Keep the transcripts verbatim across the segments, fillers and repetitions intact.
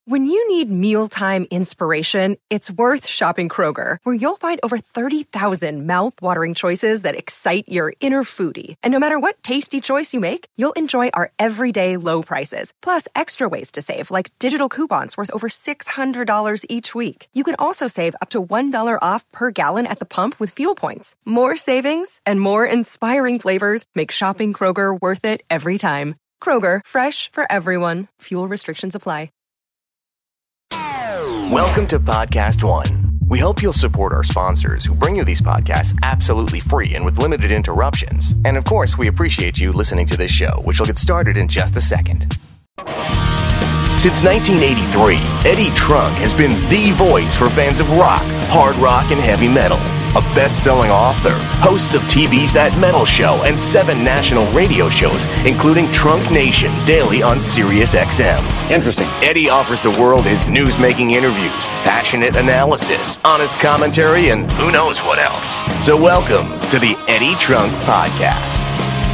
When you need mealtime inspiration, it's worth shopping Kroger, where you'll find over thirty thousand mouth-watering choices that excite your inner foodie. And no matter what tasty choice you make, you'll enjoy our everyday low prices, plus extra ways to save, like digital coupons worth over six hundred dollars each week. You can also save up to one dollar off per gallon at the pump with fuel points. More savings and more inspiring flavors make shopping Kroger worth it every time. Kroger, fresh for everyone. Fuel restrictions apply. Welcome to Podcast One. We hope you'll support our sponsors who bring you these podcasts absolutely free and with limited interruptions. And of course, we appreciate you listening to this show, which will get started in just a second. Since nineteen eighty-three, Eddie Trunk has been the voice for fans of rock, hard rock, and heavy metal. A best-selling author, host of T V's That Metal Show and seven national radio shows, including Trunk Nation, daily on Sirius X M. Interesting. Eddie offers the world his news-making interviews, passionate analysis, honest commentary, and who knows what else. So welcome to the Eddie Trunk Podcast.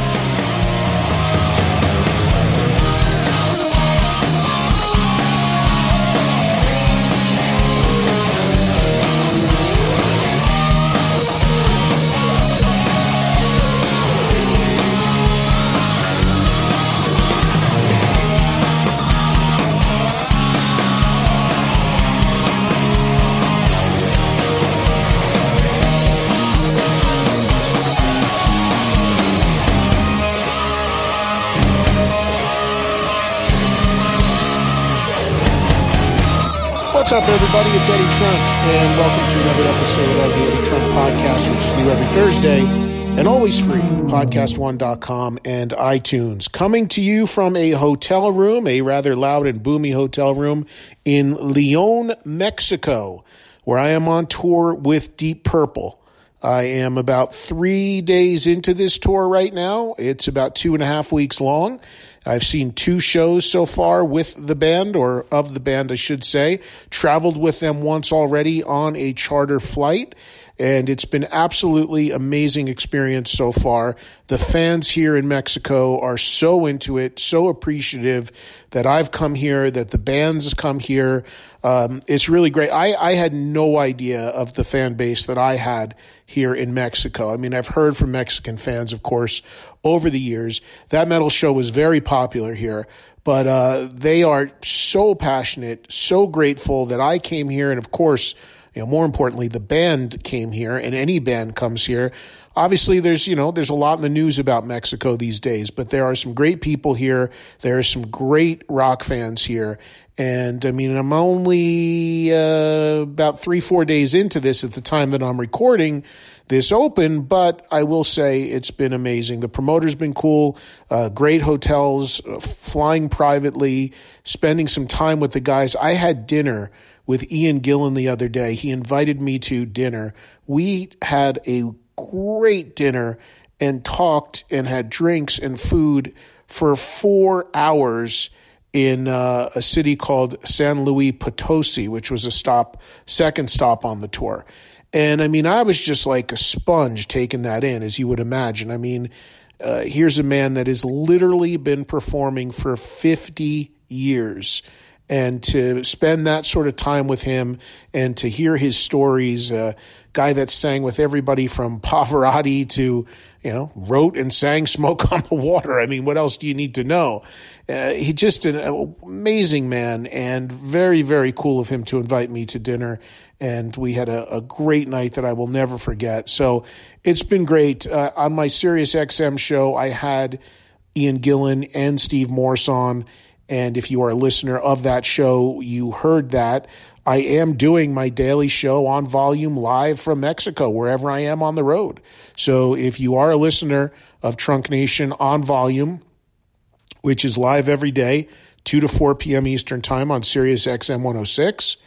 What's up, everybody? It's Eddie Trunk, and welcome to another episode of the Eddie Trunk Podcast, which is new every Thursday and always free. podcast one dot com and iTunes. Coming to you from a hotel room, a rather loud and boomy hotel room in Leon, Mexico, where I am on tour with Deep Purple. I am about three days into this tour right now. It's about two and a half weeks long. I've seen two shows so far with the band, or of the band, I should say. Traveled with them once already on a charter flight, and it's been absolutely amazing experience so far. The fans here in Mexico are so into it, so appreciative that I've come here, that the band's come here. Um, it's really great. I, I had no idea of the fan base that I had here in Mexico. I mean, I've heard from Mexican fans, of course, over the years. That metal show was very popular here, but uh, they are so passionate, so grateful that I came here, and of course, you know, more importantly, the band came here, and any band comes here. Obviously, there's, you know, there's a lot in the news about Mexico these days, but there are some great people here. There are some great rock fans here. And I mean, I'm only uh, about three, four days into this at the time that I'm recording this open, but I will say it's been amazing. The promoter's been cool, uh, great hotels, uh, flying privately, spending some time with the guys. I had dinner with Ian Gillan the other day. He invited me to dinner. We had a great dinner and talked and had drinks and food for four hours in uh, a city called San Luis Potosi, which was a stop, second stop on the tour. And I mean, I was just like a sponge taking that in, as you would imagine. I mean, uh, here's a man that has literally been performing for fifty years. And to spend that sort of time with him and to hear his stories, a uh, guy that sang with everybody from Pavarotti to, you know, wrote and sang Smoke on the Water. I mean, what else do you need to know? Uh, he just an amazing man, and very, very cool of him to invite me to dinner. And we had a, a great night that I will never forget. So it's been great. Uh, on my Sirius X M show, I had Ian Gillan and Steve Morse on. And if you are a listener of that show, you heard that. I am doing my daily show on Volume live from Mexico, wherever I am on the road. So if you are a listener of Trunk Nation on Volume, which is live every day, two to four p.m. Eastern Time on Sirius X M one oh six,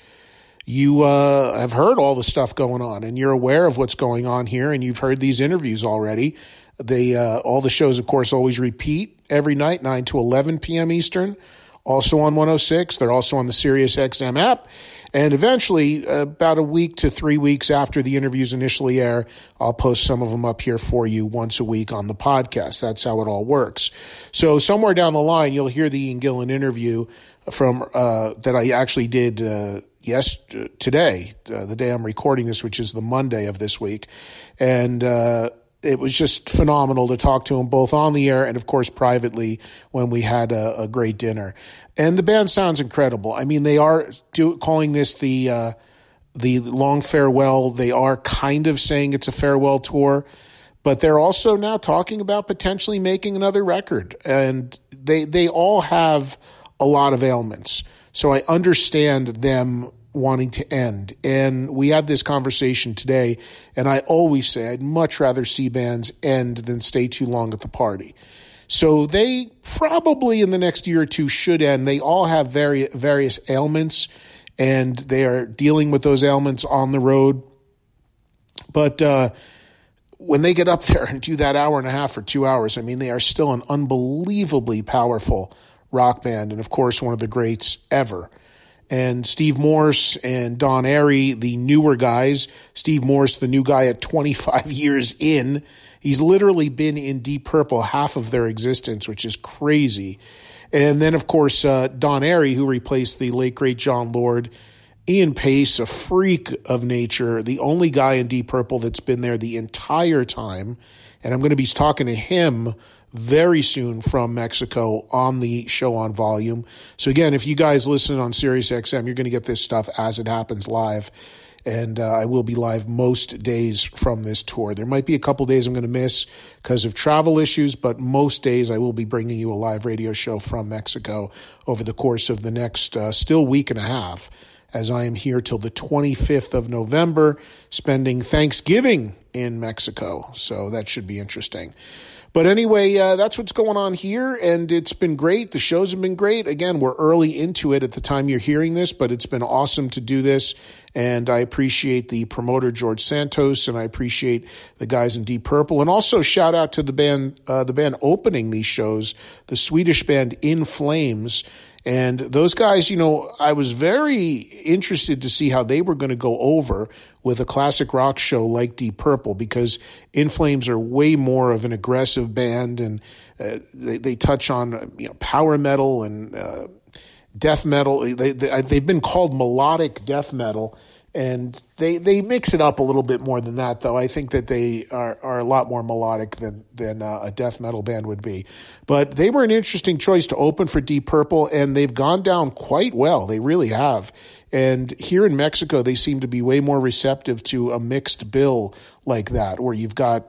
you uh, have heard all the stuff going on, and you're aware of what's going on here, and you've heard these interviews already. They uh, all the shows, of course, always repeat every night, nine to eleven p.m. Eastern, also on one oh six. They're also on the Sirius X M app. And eventually, uh, about a week to three weeks after the interviews initially air, I'll post some of them up here for you once a week on the podcast. That's how it all works. So somewhere down the line, you'll hear the Ian Gillan interview from uh, that I actually did uh, yes today, uh, the day I'm recording this, which is the Monday of this week, and uh, it was just phenomenal to talk to him both on the air and, of course, privately when we had a, a great dinner. And the band sounds incredible. I mean, they are do, calling this the uh, the long farewell. They are kind of saying it's a farewell tour, but they're also now talking about potentially making another record. And they they all have a lot of ailments. So I understand them wanting to end. And we had this conversation today, and I always say I'd much rather see bands end than stay too long at the party. So they probably in the next year or two should end. They all have vari- various ailments, and they are dealing with those ailments on the road. But uh, when they get up there and do that hour and a half or two hours, I mean, they are still an unbelievably powerful rock band, and of course one of the greats ever. And Steve Morse and Don Airey, the newer guys. Steve Morse, the new guy at twenty-five years in. He's literally been in Deep Purple half of their existence, which is crazy. And then, of course, uh, Don Airey, who replaced the late, great John Lord. Ian Pace, a freak of nature, the only guy in Deep Purple that's been there the entire time. And I'm going to be talking to him very soon from Mexico on the show on Volume. So again, if you guys listen on Sirius X M, you're going to get this stuff as it happens live. And uh, I will be live most days from this tour. There might be a couple days I'm going to miss because of travel issues, but most days I will be bringing you a live radio show from Mexico over the course of the next uh, still week and a half, as I am here till the twenty-fifth of November, spending Thanksgiving in Mexico. So that should be interesting. But anyway, uh, that's what's going on here, and it's been great. The shows have been great. Again, we're early into it at the time you're hearing this, but it's been awesome to do this, and I appreciate the promoter, George Santos, and I appreciate the guys in Deep Purple, and also shout out to the band, uh, the band opening these shows, the Swedish band In Flames. And those guys, you know, I was very interested to see how they were going to go over with a classic rock show like Deep Purple, because In Flames are way more of an aggressive band, and uh, they, they touch on, you know, power metal and uh, death metal. They, they, they've been called melodic death metal, and they they mix it up a little bit more than that, though. I think that they are, are a lot more melodic than than uh, a death metal band would be. But they were an interesting choice to open for Deep Purple, and they've gone down quite well. They really have. And here in Mexico, they seem to be way more receptive to a mixed bill like that, where you've got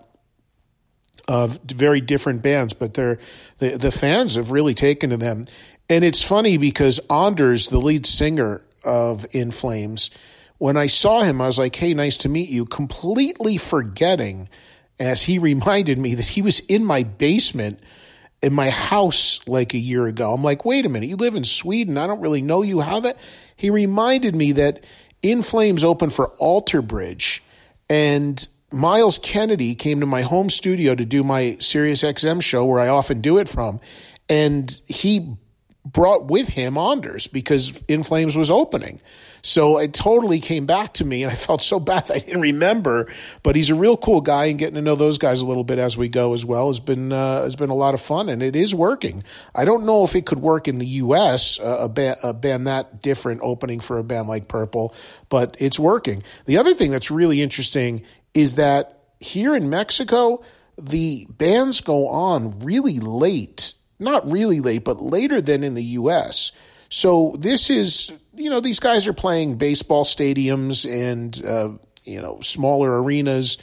uh, very different bands, but they're the, the fans have really taken to them. And it's funny because Anders, the lead singer of In Flames, when I saw him, I was like, hey, nice to meet you, completely forgetting, as he reminded me, that he was in my basement in my house like a year ago. I'm like, wait a minute, you live in Sweden. I don't really know you. How that? He reminded me that In Flames opened for Alter Bridge, and Miles Kennedy came to my home studio to do my Sirius X M show, where I often do it from, and he brought with him Anders because In Flames was opening. So it totally came back to me, and I felt so bad that I didn't remember. But he's a real cool guy, and getting to know those guys a little bit as we go as well has been uh, has been a lot of fun, and it is working. I don't know if it could work in the U S, uh, a, ba- a band that different opening for a band like Purple, but it's working. The other thing that's really interesting is that here in Mexico, the bands go on really late. Not really late, but later than in the U S. So this is, you know, these guys are playing baseball stadiums and, uh, you know, smaller arenas.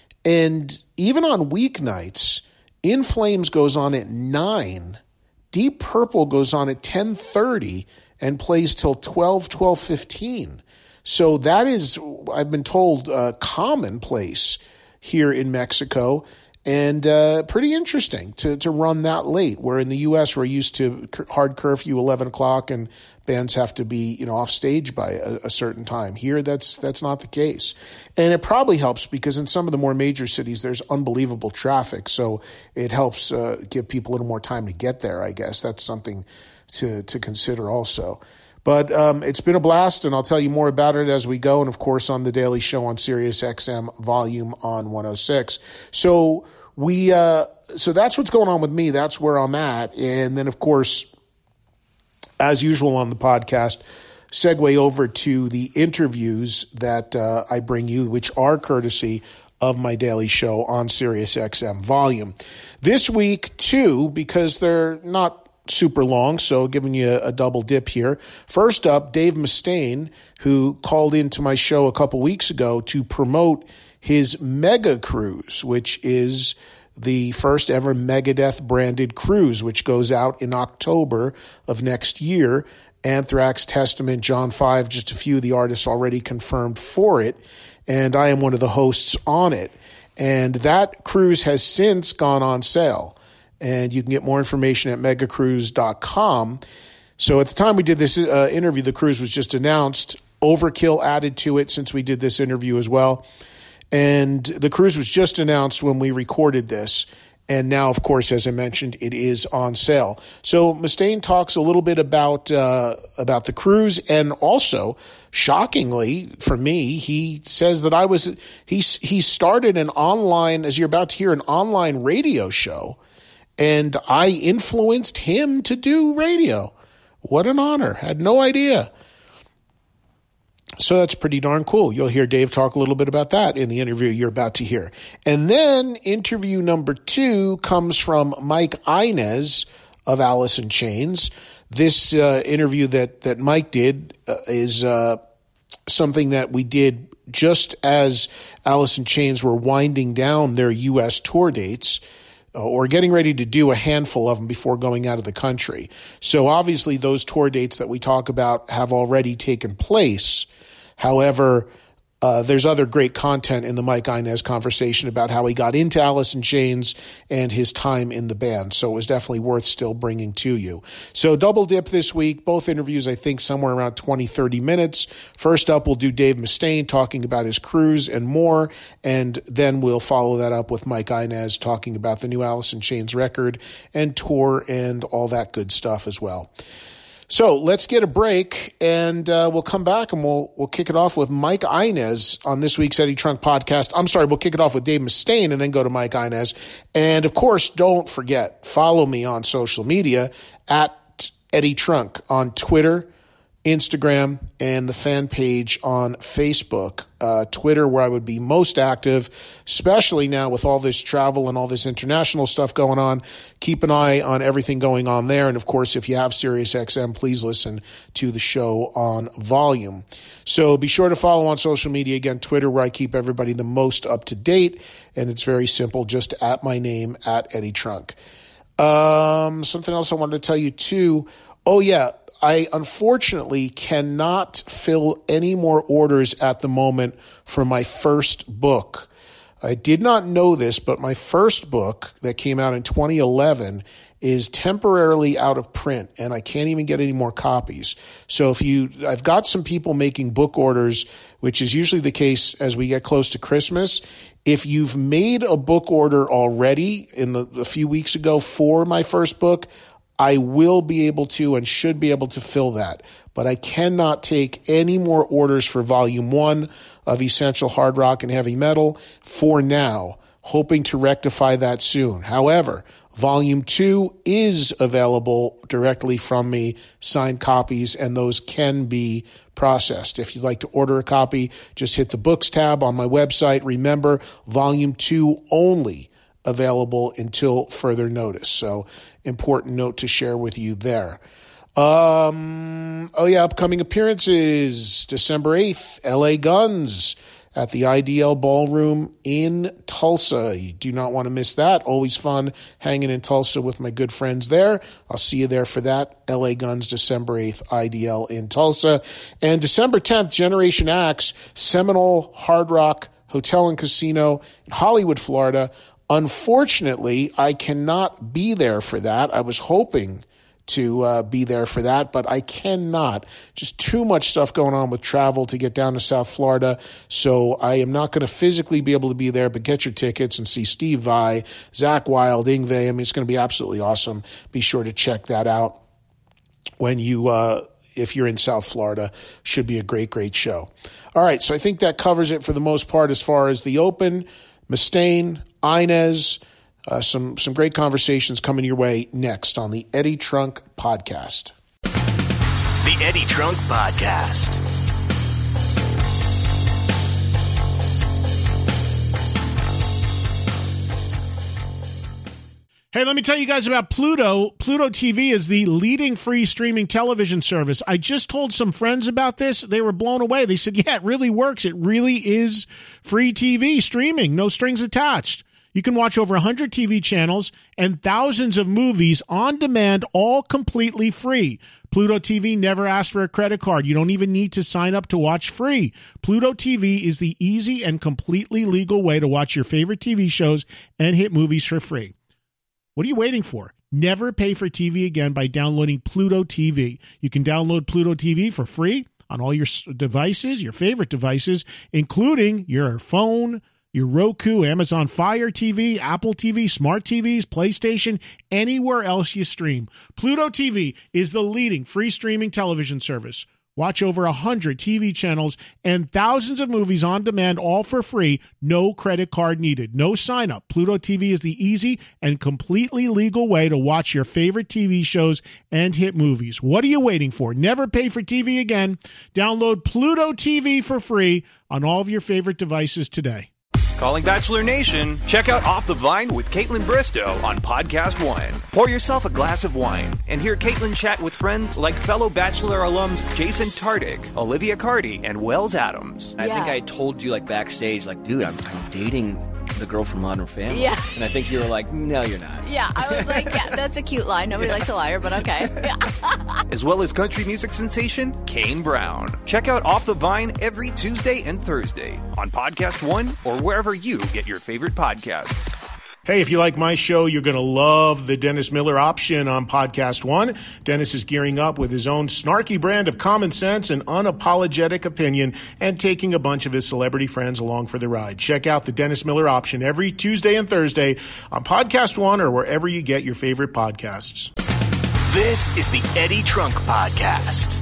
And even on weeknights, In Flames goes on at nine. Deep Purple goes on at ten thirty and plays till twelve, twelve fifteen. So that is, I've been told, uh, commonplace here in Mexico. And uh, pretty interesting to, to run that late, where in the U S we're used to hard curfew, eleven o'clock, and bands have to be, you know, off stage by a, a certain time. Here, that's that's not the case. And it probably helps because in some of the more major cities, there's unbelievable traffic. So it helps uh, give people a little more time to get there, I guess. That's something to, to consider also. But um, it's been a blast, and I'll tell you more about it as we go. And, of course, on the Daily Show on Sirius X M Volume on one oh six. So we, uh, so that's what's going on with me. That's where I'm at. And then, of course, as usual on the podcast, segue over to the interviews that uh, I bring you, which are courtesy of my daily show on SiriusXM Volume. This week, too, because they're not super long, so giving you a double dip here. First up, Dave Mustaine, who called into my show a couple weeks ago to promote his Mega Cruise, which is the first ever Megadeth branded cruise, which goes out in October of next year. Anthrax, Testament, John five, just a few of the artists already confirmed for it, and I am one of the hosts on it. And that cruise has since gone on sale. And you can get more information at mega cruise dot com. So at the time we did this uh, interview, the cruise was just announced. Overkill added to it since we did this interview as well. And the cruise was just announced when we recorded this. And now, of course, as I mentioned, it is on sale. So Mustaine talks a little bit about uh, about the cruise, and also, shockingly for me, he says that I was he he started an online, as you're about to hear, an online radio show. And I influenced him to do radio. What an honor. Had no idea. So that's pretty darn cool. You'll hear Dave talk a little bit about that in the interview you're about to hear. And then interview number two comes from Mike Inez of Alice in Chains. This uh, interview that, that Mike did uh, is uh, something that we did just as Alice in Chains were winding down their U S tour dates, or getting ready to do a handful of them before going out of the country. So obviously those tour dates that we talk about have already taken place. However, uh, there's other great content in the Mike Inez conversation about how he got into Alice in Chains and his time in the band. So it was definitely worth still bringing to you. So double dip this week. Both interviews, I think, somewhere around twenty, thirty minutes. First up, we'll do Dave Mustaine talking about his cruise and more. And then we'll follow that up with Mike Inez talking about the new Alice in Chains record and tour and all that good stuff as well. So let's get a break, and uh, we'll come back and we'll we'll kick it off with Mike Inez on this week's Eddie Trunk podcast. I'm sorry, we'll kick it off with Dave Mustaine and then go to Mike Inez. And of course, don't forget, follow me on social media at Eddie Trunk on Twitter, Instagram, and the fan page on Facebook. Uh, Twitter, where I would be most active, especially now with all this travel and all this international stuff going on. Keep an eye on everything going on there. And of course, if you have SiriusXM, please listen to the show on volume. So be sure to follow on social media. Again, Twitter, where I keep everybody the most up to date. And it's very simple, just at my name, at Eddie Trunk. Um, something else I wanted to tell you too. Oh yeah. I unfortunately cannot fill any more orders at the moment for my first book. I did not know this, but my first book that came out in twenty eleven is temporarily out of print, and I can't even get any more copies. So if you, I've got some people making book orders, which is usually the case as we get close to Christmas. If you've made a book order already in the a few weeks ago for my first book, I will be able to and should be able to fill that, but I cannot take any more orders for volume one of Essential Hard Rock and Heavy Metal for now, hoping to rectify that soon. However, volume two is available directly from me, signed copies, and those can be processed. If you'd like to order a copy, just hit the books tab on my website. Remember, volume two only available until further notice. So important note to share with you there. Um, oh yeah, upcoming appearances, December eighth, L A Guns at the I D L Ballroom in Tulsa. You do not want to miss that. Always fun hanging in Tulsa with my good friends there. I'll see you there for that. L A Guns, December eighth, I D L in Tulsa. And December tenth, Generation Axe, Seminole Hard Rock Hotel and Casino in Hollywood, Florida. Unfortunately, I cannot be there for that. I was hoping to uh, be there for that, but I cannot. Just too much stuff going on with travel to get down to South Florida, so I am not going to physically be able to be there, but get your tickets and see Steve Vai, Zach Wild, Yngwie. I mean, it's going to be absolutely awesome. Be sure to check that out when you, uh, if you're in South Florida. Should be a great, great show. All right, so I think that covers it for the most part as far as the Open. Mustaine, Inez, uh, some some great conversations coming your way next on the Eddie Trunk Podcast. The Eddie Trunk Podcast. Hey, let me tell you guys about Pluto. Pluto T V is the leading free streaming television service. I just told some friends about this. They were blown away. They said, yeah, it really works. It really is free T V streaming, no strings attached. You can watch over one hundred T V channels and thousands of movies on demand, all completely free. Pluto T V never asks for a credit card. You don't even need to sign up to watch free. Pluto T V is the easy and completely legal way to watch your favorite T V shows and hit movies for free. What are you waiting for? Never pay for T V again by downloading Pluto T V. You can download Pluto T V for free on all your devices, your favorite devices, including your phone, your Roku, Amazon Fire T V, Apple T V, Smart T Vs, PlayStation, anywhere else you stream. Pluto T V is the leading free streaming television service. Watch over one hundred T V channels and thousands of movies on demand, all for free. No credit card needed. No sign up. Pluto T V is the easy and completely legal way to watch your favorite T V shows and hit movies. What are you waiting for? Never pay for T V again. Download Pluto T V for free on all of your favorite devices today. Calling Bachelor Nation, check out Off the Vine with Caitlin Bristow on Podcast One. Pour yourself a glass of wine and hear Caitlin chat with friends like fellow Bachelor alums Jason Tartick, Olivia Cardi, and Wells Adams. I Yeah. think I told you, like, backstage, like, dude, I'm, I'm dating the girl from Modern Family. Yeah. And I think you were like, no, you're not. Yeah, I was like, yeah, that's a cute line. Nobody likes a liar, but okay. Yeah. As well as country music sensation Kane Brown. Check out Off the Vine every Tuesday and Thursday on Podcast One or wherever you get your favorite podcasts. Hey, if you like my show, you're going to love the Dennis Miller option on Podcast One. Dennis is gearing up with his own snarky brand of common sense and unapologetic opinion and taking a bunch of his celebrity friends along for the ride. Check out the Dennis Miller option every Tuesday and Thursday on Podcast One or wherever you get your favorite podcasts. This is the Eddie Trunk Podcast.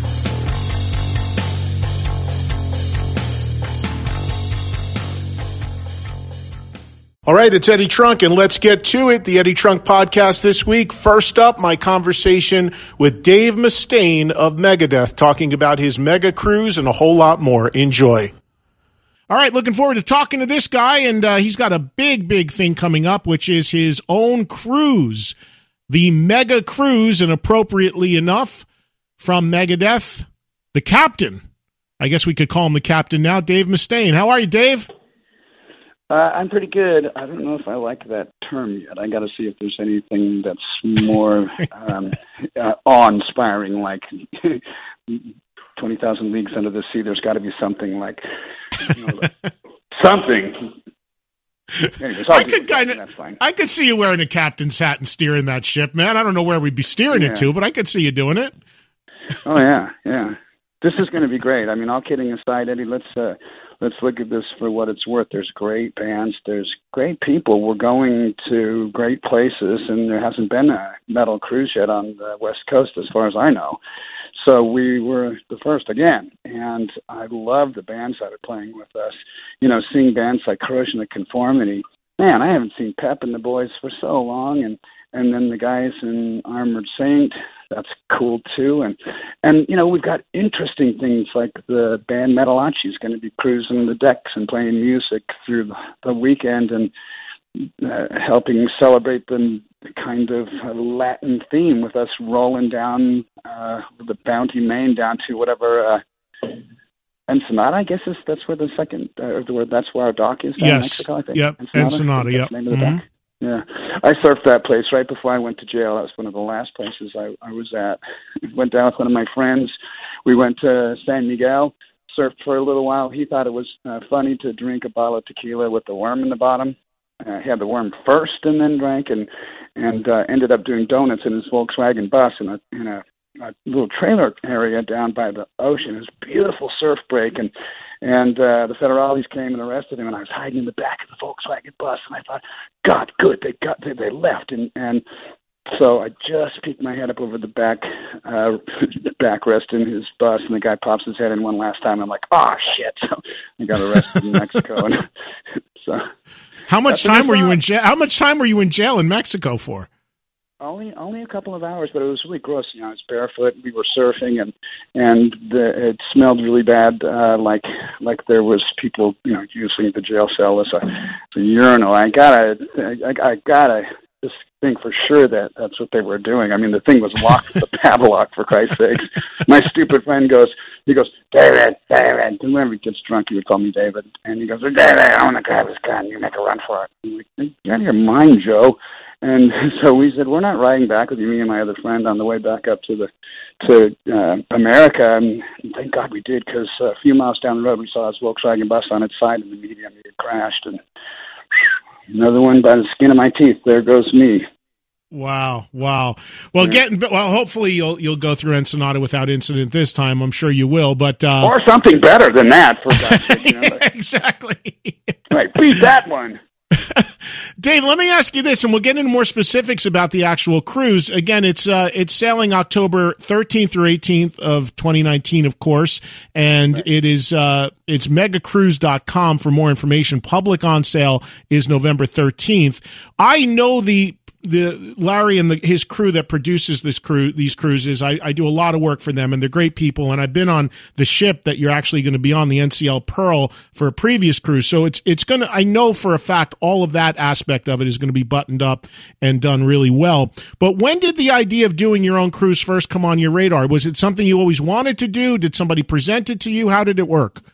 All right, it's Eddie Trunk, and let's get to it. The Eddie Trunk Podcast this week. First up, my conversation with Dave Mustaine of Megadeth, talking about his mega cruise and a whole lot more. Enjoy. All right, looking forward to talking to this guy, and uh, he's got a big, big thing coming up, which is his own cruise, the Mega Cruise, and appropriately enough, from Megadeth, the captain. I guess we could call him the captain now, Dave Mustaine. How are you, Dave? Uh, I'm pretty good. I don't know if I like that term yet. I got to see if there's anything that's more um, uh, awe-inspiring, like twenty thousand Leagues Under the Sea. There's got to be something like, you know, something. Anyways, I could kind of, I could see you wearing a captain's hat and steering that ship, man. I don't know where we'd be steering yeah. it to, but I could see you doing it. Oh yeah, yeah. This is going to be great. I mean, all kidding aside, Eddie, let's uh, let's look at this for what it's worth. There's great bands. There's great people. We're going to great places, and there hasn't been a metal cruise yet on the West Coast, as far as I know. So we were the first again, and I love the bands that are playing with us. You know, seeing bands like Corrosion of Conformity. Man, I haven't seen Pep and the Boys for so long, and and then the guys in Armored Saint. That's cool too, and and you know we've got interesting things like the band Metalachi is going to be cruising the decks and playing music through the, the weekend and uh, helping celebrate the, the kind of Latin theme with us rolling down uh, the Bounty, Maine down to whatever uh, Ensenada. I guess is that's where the second uh, where that's where our dock is. Down Yes. in Mexico, I think. Yep. Ensenada. Ensenada. Yep. That's the name of the Mm-hmm. dock. Yeah, I surfed that place right before I went to jail. That was one of the last places I, I was at. Went down with one of my friends. We went to San Miguel, surfed for a little while. He thought it was uh, funny to drink a bottle of tequila with the worm in the bottom. Uh, he had the worm first and then drank, and and uh, ended up doing donuts in his Volkswagen bus in a in a, a little trailer area down by the ocean. It was a beautiful surf break, and And uh, the federales came and arrested him, and I was hiding in the back of the Volkswagen bus, and I thought, God, good, they got they, they left, and and so I just peeked my head up over the back uh, backrest in his bus, and the guy pops his head in one last time. And I'm like, oh shit! So I got arrested in Mexico, and so how much time were you in jail? How much time were you in jail in Mexico for? Only only a couple of hours, but it was really gross. You know, I was barefoot. We were surfing, and and the, it smelled really bad, uh, like like there was people, you know, using the jail cell as a, as a urinal. I gotta, I, I gotta just think for sure that that's what they were doing. I mean, the thing was locked with a padlock, for Christ's sakes. My stupid friend goes, he goes, David, David. And whenever he gets drunk, he would call me David. And he goes, David, I want to grab his gun. You make a run for it. I'm like, you're out of your mind, Joe. And so we said, we're not riding back with you, me and my other friend, on the way back up to the to uh, America. And thank God we did, because a few miles down the road, we saw his Volkswagen bus on its side in the median. It had crashed. And whew, another one by the skin of my teeth. There goes me. Wow! Wow! Well, yeah. getting well. Hopefully, you'll you'll go through Ensenada without incident this time. I'm sure you will. But uh, or something better than that, for God's sake. You know, like, exactly. Right, beat that one. Dave, let me ask you this, and we'll get into more specifics about the actual cruise. Again, it's uh, it's sailing October thirteenth through eighteenth of twenty nineteen, of course, and right. it is uh, it's mega cruise dot com for more information. Public on sale is November thirteenth. I know the. The Larry and the, his crew that produces this crew, these cruises, I, I do a lot of work for them, and they're great people. And I've been on the ship that you're actually going to be on, the N C L Pearl, for a previous cruise. So it's it's going to. I know for a fact all of that aspect of it is going to be buttoned up and done really well. But when did the idea of doing your own cruise first come on your radar? Was it something you always wanted to do? Did somebody present it to you? How did it work?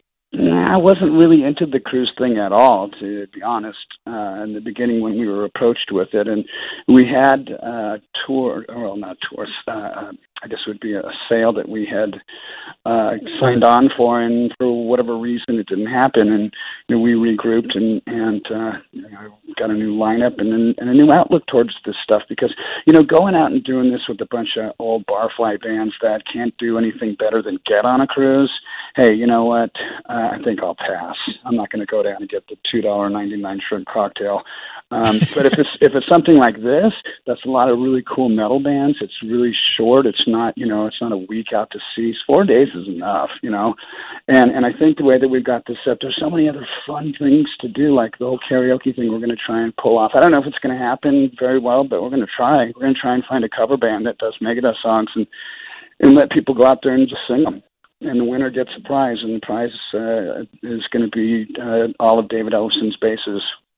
I wasn't really into the cruise thing at all, to be honest, uh, in the beginning when we were approached with it. And we had a tour, well, not tours, uh, I guess it would be a sale that we had uh, signed on for, and for whatever reason it didn't happen. And you know, we regrouped and, and uh, you know, got a new lineup and, and a new outlook towards this stuff, because, you know, going out and doing this with a bunch of old barfly bands that can't do anything better than get on a cruise, hey, you know what, uh, I think I'll pass. I'm not going to go down and get the two dollars and ninety-nine cent shrimp cocktail. Um, but if it's if it's something like this, that's a lot of really cool metal bands. It's really short. It's not, you know, it's not a week out to sea. Four days is enough, you know. And and I think the way that we've got this set, there's so many other fun things to do, like the whole karaoke thing we're going to try and pull off. I don't know if it's going to happen very well, but we're going to try. We're going to try and find a cover band that does Megadeth songs and, and let people go out there and just sing them. And the winner gets a prize, and the prize uh, is going to be uh, all of David Ellison's basses.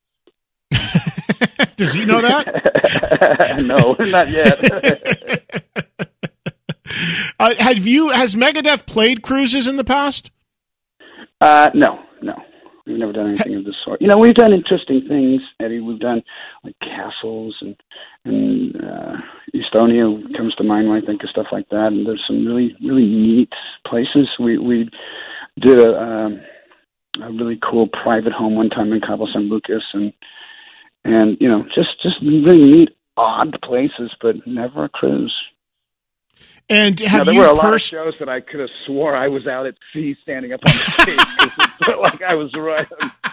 Does he know that? No, not yet. uh, have you? Has Megadeth played cruises in the past? Uh, no, no. We've never done anything of this sort. You know, we've done interesting things, Eddie. We've done like castles and and uh, Estonia comes to mind when I think of stuff like that. And there's some really, really neat places. We we did a, um, a really cool private home one time in Cabo San Lucas, and and you know, just just really neat, odd places, but never a cruise. And have now, there you were a pers- lot of shows that I could have swore I was out at sea standing up on the stage because it felt like I was right.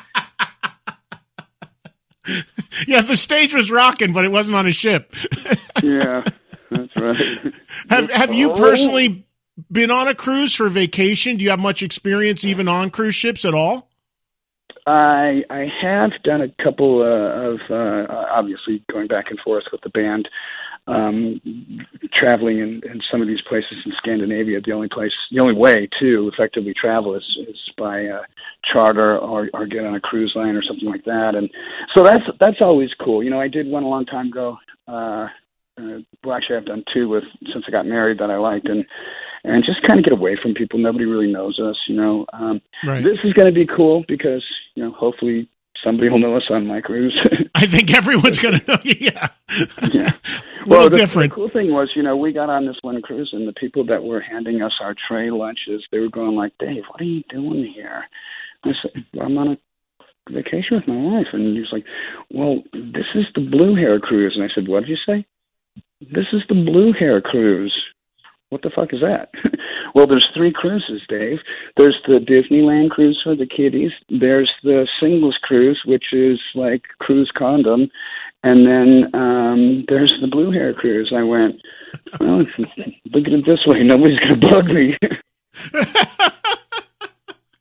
Yeah, the stage was rocking, but it wasn't on a ship. Yeah, that's right. Have Have you personally been on a cruise for vacation? Do you have much experience even on cruise ships at all? I I have done a couple uh, of uh, obviously going back and forth with the band. Um, traveling in, in some of these places in Scandinavia, the only place, the only way to effectively travel is, is by uh, charter or, or get on a cruise line or something like that. And so that's that's always cool. You know, I did one a long time ago. Uh, uh, well, actually, I've done two with since I got married that I liked, and and just kind of get away from people. Nobody really knows us. You know, um, right. This is going to be cool because you know, hopefully somebody will know us on my cruise. I think everyone's going to know you. Yeah. Yeah. Well, the, different. The cool thing was, you know, we got on this one cruise, and the people that were handing us our tray lunches, they were going like, Dave, what are you doing here? I said, well, I'm on a vacation with my wife. And he was like, well, this is the Blue Hair Cruise. And I said, what did you say? This is the Blue Hair Cruise. What the fuck is that? Well, there's three cruises, Dave. There's the Disneyland cruise for the kiddies. There's the singles cruise, which is like cruise condom. And then um, there's the Blue Hair Cruise. I went, well, look at it this way. Nobody's going to bug me.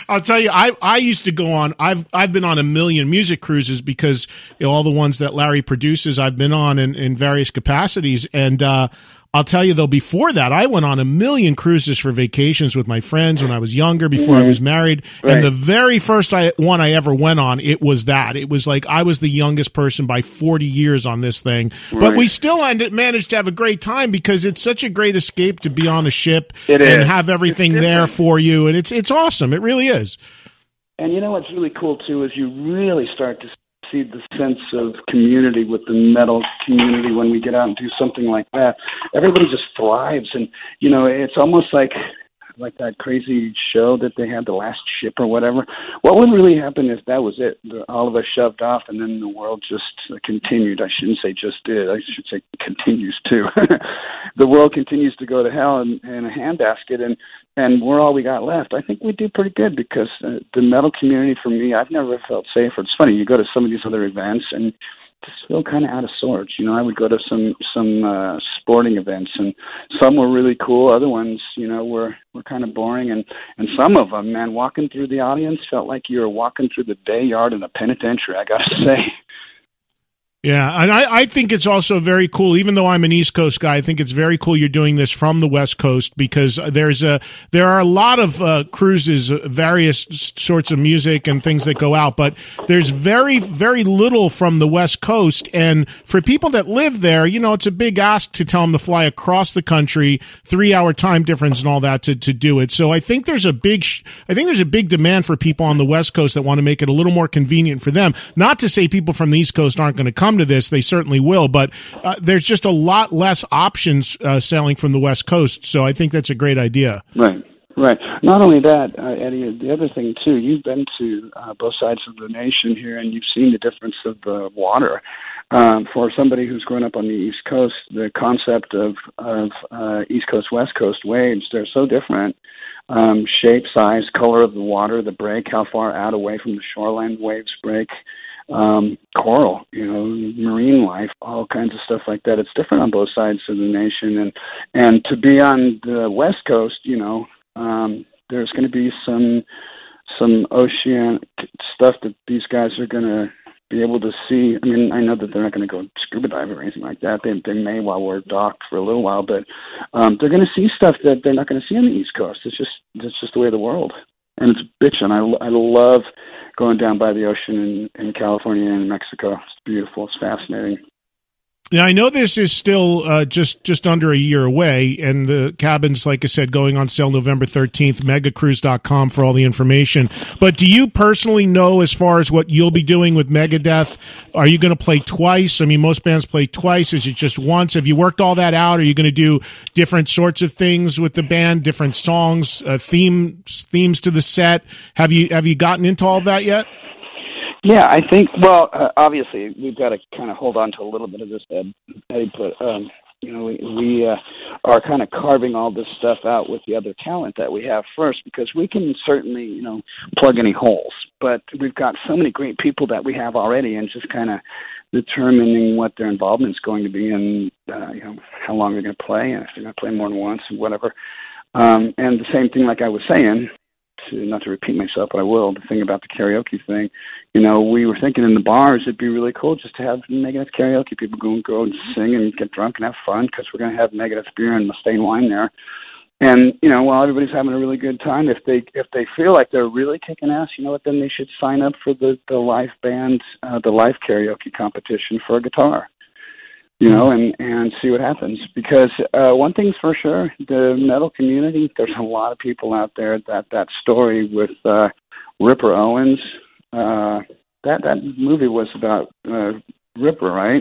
I'll tell you, I I used to go on. I've I've been on a million music cruises because you know, all the ones that Larry produces, I've been on in, in various capacities. And uh, I'll tell you though, before that, I went on a million cruises for vacations with my friends when I was younger, before mm-hmm. I was married. Right. And the very first I, one I ever went on, it was that. It was like I was the youngest person by forty years on this thing. Right. But we still ended, managed to have a great time because it's such a great escape to be on a ship it and is. have everything there for you. And it's it's awesome. It really is. And you know what's really cool, too, is you really start to see the sense of community with the metal community when we get out and do something like that. Everybody just thrives, and you know, it's almost like like that crazy show that they had, The Last Ship or whatever. What would really happen if that was it? All of us shoved off, and then the world just continued. I shouldn't say just did. I should say continues too. The world continues to go to hell in, in a handbasket, and and we're all we got left. I think we do pretty good because uh, the metal community, for me, I've never felt safer. It's funny, you go to some of these other events and just feel kind of out of sorts. You know, I would go to some some uh, sporting events, and some were really cool. Other ones, you know, were were kind of boring, and and some of them, man, walking through the audience felt like you were walking through the day yard in a penitentiary. I got to say. Yeah, and I, I think it's also very cool, even though I'm an East Coast guy, I think it's very cool you're doing this from the West Coast because there's a there are a lot of uh, cruises, various sorts of music and things that go out, but there's very, very little from the West Coast. And for people that live there, you know, it's a big ask to tell them to fly across the country, three-hour time difference and all that to, to do it. So I think there's a big sh- I think there's a big demand for people on the West Coast that want to make it a little more convenient for them. Not to say people from the East Coast aren't going to come to this, they certainly will, but uh, there's just a lot less options uh, sailing from the West Coast, so I think that's a great idea. Right, right. Not only that, uh, Eddie, the other thing, too, you've been to uh, both sides of the nation here, and you've seen the difference of the water. Um, for somebody who's grown up on the East Coast, the concept of, of uh, East Coast, West Coast waves, they're so different. Um, shape, size, color of the water, the break, how far out away from the shoreline waves break. Um, coral, you know, marine life, all kinds of stuff like that. It's different on both sides of the nation, and and to be on the West Coast, you know, um, there's going to be some some oceanic stuff that these guys are going to be able to see. I mean, I know that they're not going to go scuba diving or anything like that. They they may while we're docked for a little while, but um, they're going to see stuff that they're not going to see on the East Coast. It's just it's just the way of the world, and it's bitchin'. I I love going down by the ocean in, in California and Mexico. It's beautiful. It's fascinating. Yeah, I know this is still uh, just just under a year away, and the cabin's, like I said, going on sale November thirteenth, mega cruise dot com for all the information. But do you personally know, as far as what you'll be doing with Megadeth, are you going to play twice? I mean, most bands play twice. Is it just once? Have you worked all that out? Are you going to do different sorts of things with the band, different songs, uh, themes, themes to the set? Have you have you gotten into all of that yet? Yeah, I think, well, uh, obviously, we've got to kind of hold on to a little bit of this, Ed, Eddie, but, um, you know, we, we uh, are kind of carving all this stuff out with the other talent that we have first, because we can certainly, you know, plug any holes, but we've got so many great people that we have already, and just kind of determining what their involvement is going to be and, uh, you know, how long they're going to play, and if they're going to play more than once, and whatever. Um, and the same thing, like I was saying, to, not to repeat myself, but I will, the thing about the karaoke thing, you know, we were thinking in the bars it'd be really cool just to have Megadeth karaoke. People go and go and sing and get drunk and have fun, because we're going to have Megadeth beer and Mustaine wine there. And, you know, while everybody's having a really good time, if they if they feel like they're really kicking ass, you know what, then they should sign up for the, the live band, uh, the live karaoke competition for a guitar. You know, and, and see what happens. Because uh, one thing's for sure, the metal community, there's a lot of people out there that that story with uh, Ripper Owens, uh, that, that movie was about uh, Ripper, right?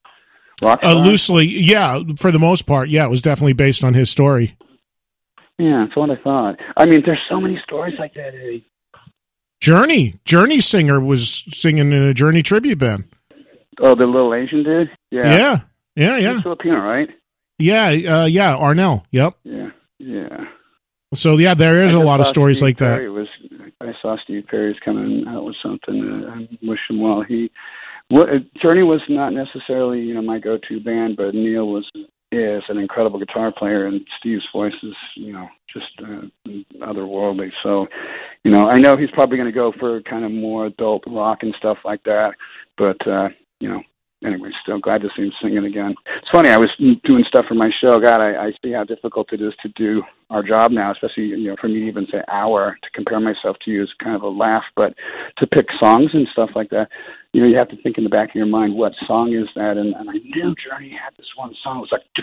Uh, loosely, yeah, for the most part, yeah, it was definitely based on his story. Yeah, that's what I thought. I mean, there's so many stories like that, Eddie. Journey. Journey singer was singing in a Journey tribute band. Oh, the little Asian dude? Yeah. Yeah, yeah, yeah. He's Filipino, right? Yeah, uh, yeah, Arnell, yep. Yeah, yeah. So, yeah, there is I a lot of stories Steve like Perry that. Was, I saw Steve Perry's coming out with something. Uh, I wish him well. He, what, Journey was not necessarily, you know, my go-to band, but Neil was is an incredible guitar player, and Steve's voice is, you know, just uh, otherworldly. So, you know, I know he's probably going to go for kind of more adult rock and stuff like that, but uh, you know. Anyway, still glad to see him singing again. It's funny, I was doing stuff for my show. God, I, I see how difficult it is to do our job now, especially, you know, for me to even say hour to compare myself to you is kind of a laugh. But to pick songs and stuff like that, you know, you have to think in the back of your mind, what song is that? And, and I knew Journey had this one song. It was like,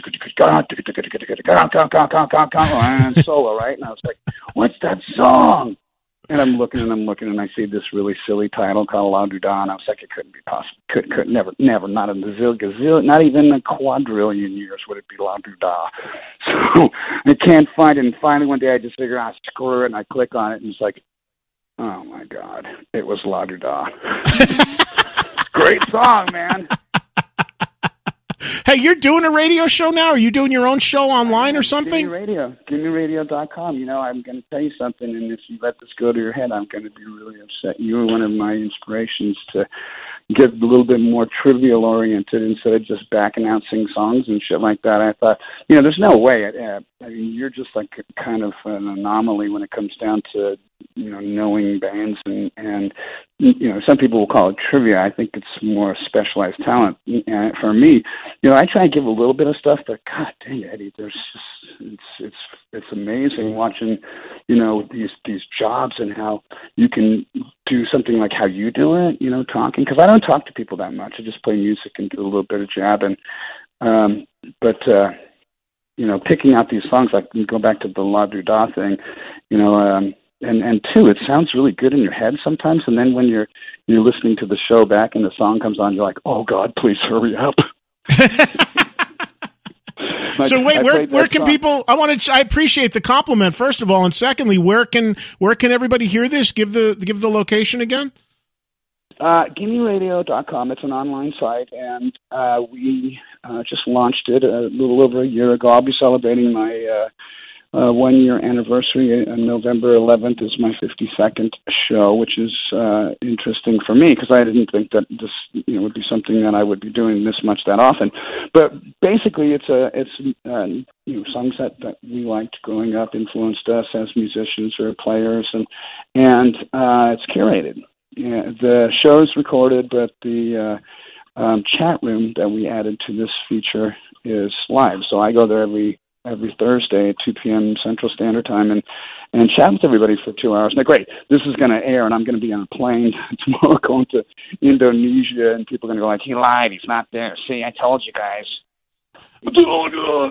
and solo, right? And I was like, what's that song? And I'm looking and I'm looking and I see this really silly title called La Du Da, and I was like, it couldn't be possible. Could, could, never, never, not in the zil, gazillion, not even a quadrillion years would it be La Du Da. So I can't find it. And finally one day I just figure out, screw it, and I click on it, and it's like, oh my God, it was La Du Da. Great song, man. Hey, you're doing a radio show now? Are you doing your own show online or something? Give me radio. Give me radio dot com. You know, I'm going to tell you something, and if you let this go to your head, I'm going to be really upset. You were one of my inspirations to get a little bit more trivial-oriented instead of just back-announcing songs and shit like that. I thought, you know, there's no way. I, I mean, you're just like kind of an anomaly when it comes down to, you know, knowing bands and, and you know, some people will call it trivia. I think it's more specialized talent. And for me, you know, I try to give a little bit of stuff, but God dang, Eddie, there's just, it's, it's, it's amazing watching, you know, these, these jobs and how you can do something like how you do it, you know, talking, because I don't talk to people that much. I just play music and do a little bit of jabbing. Um, but, uh, you know, picking out these songs, like you go back to the La Du Da thing, you know, um, And and two, it sounds really good in your head sometimes, and then when you're you're listening to the show back and the song comes on, you're like, "Oh God, please hurry up!" So wait, I where where can song. people? I want to. I appreciate the compliment, first of all, and secondly, where can where can everybody hear this? Give the give the location again. Uh, gimme radio dot com. It's an online site, and uh, we uh, just launched it a little over a year ago. I'll be celebrating my uh, uh, one-year anniversary. On November eleventh is my fifty-second show, which is uh, interesting for me because I didn't think that this, you know, would be something that I would be doing this much that often. But basically, it's a it's uh, you know, songs that, that we liked growing up influenced us as musicians or players, and and uh, it's curated. Yeah, the show is recorded, but the uh, um, chat room that we added to this feature is live. So I go there every every Thursday at two p.m. Central Standard Time and, and chat with everybody for two hours. Now, great, this is going to air, and I'm going to be on a plane tomorrow going to Indonesia, and people are going to go like, he lied, he's not there. See, I told you guys. Oh,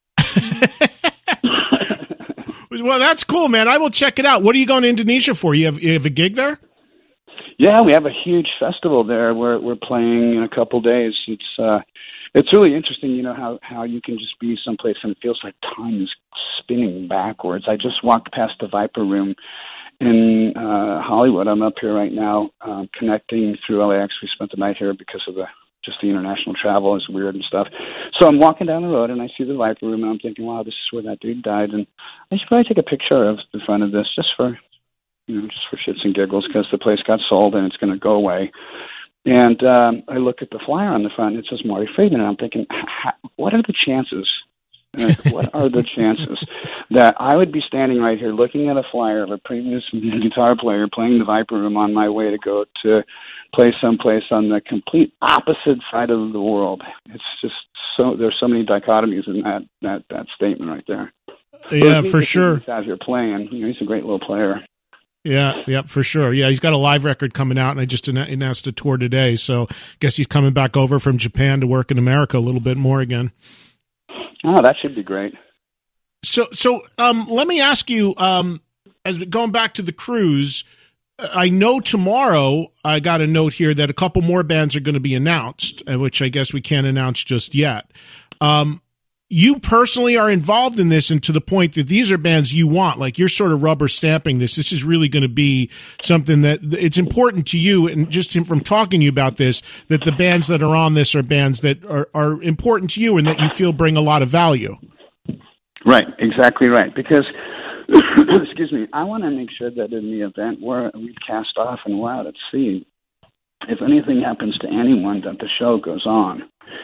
God. Well, that's cool, man. I will check it out. What are you going to Indonesia for? You have you have a gig there? Yeah, we have a huge festival there. We're we're playing in a couple days. It's uh, it's really interesting, you know, how, how you can just be someplace and it feels like time is spinning backwards. I just walked past the Viper Room in uh, Hollywood. I'm up here right now, uh, connecting through L A X. We spent the night here because of the just the international travel is weird and stuff. So I'm walking down the road and I see the Viper Room and I'm thinking, wow, this is where that dude died. And I should probably take a picture of the front of this just for. You know, just for shits and giggles, because the place got sold and it's going to go away. And um, I look at the flyer on the front, and it says Marty Friedman, and I'm thinking, what are the chances, like, what are the chances that I would be standing right here looking at a flyer of a previous guitar player playing the Viper Room on my way to go to play someplace on the complete opposite side of the world? It's just so, there's so many dichotomies in that, that, that statement right there. Yeah, for sure. He's out here playing. You know, he's a great little player. Yeah, yeah, for sure. Yeah, he's got a live record coming out, and I just announced a tour today. So I guess he's coming back over from Japan to work in America a little bit more again. Oh, that should be great. So, so um, let me ask you, um, as going back to the cruise, I know tomorrow I got a note here that a couple more bands are going to be announced, which I guess we can't announce just yet. Um, You personally are involved in this, and to the point that these are bands you want. Like, you're sort of rubber stamping this. This is really going to be something that it's important to you, and just from talking to you about this, that the bands that are on this are bands that are, are important to you and that you feel bring a lot of value. Right, exactly right. Because, excuse me, I want to make sure that in the event where we cast off and we're out at sea, if anything happens to anyone, that the show goes on.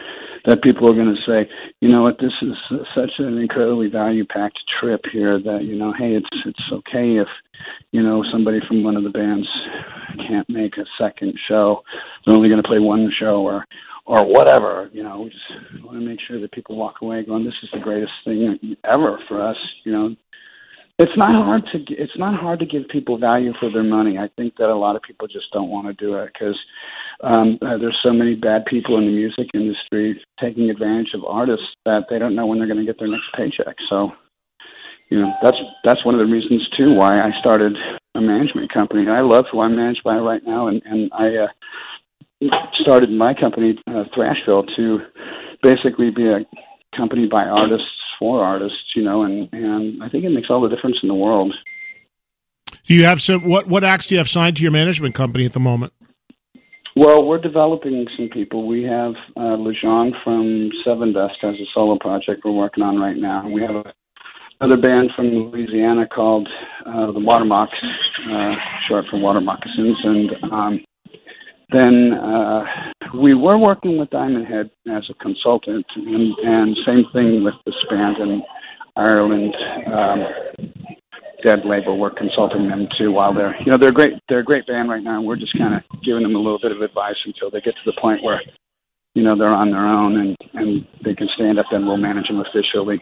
that people are going to say, you know what, this is such an incredibly value-packed trip here that, you know, hey, it's it's okay if, you know, somebody from one of the bands can't make a second show. They're only going to play one show or or whatever. You know, we just want to make sure that people walk away going, this is the greatest thing ever for us, you know. It's not hard to it's not hard to give people value for their money. I think that a lot of people just don't want to do it because um, uh, there's so many bad people in the music industry taking advantage of artists that they don't know when they're going to get their next paycheck. So, you know, that's that's one of the reasons too why I started a management company. I love who I'm managed by right now, and and I uh, started my company, uh, Thrashville, to basically be a company by artists for artists, you know, and, and I think it makes all the difference in the world. Do you have some, what, what acts do you have signed to your management company at the moment? Well, we're developing some people. We have uh, Lejean from Seven Dust as a solo project we're working on right now. We have a, another band from Louisiana called uh, the Water Mocks, uh, short for Water Moccasins, and um, then uh, we were working with Diamond Head as a consultant, and, and same thing with this band in Ireland, um, Dead Label. We're consulting them too while they're, you know, they're great. They're a great band right now. We're just kind of giving them a little bit of advice until they get to the point where, you know, they're on their own and, and they can stand up, and we'll manage them officially.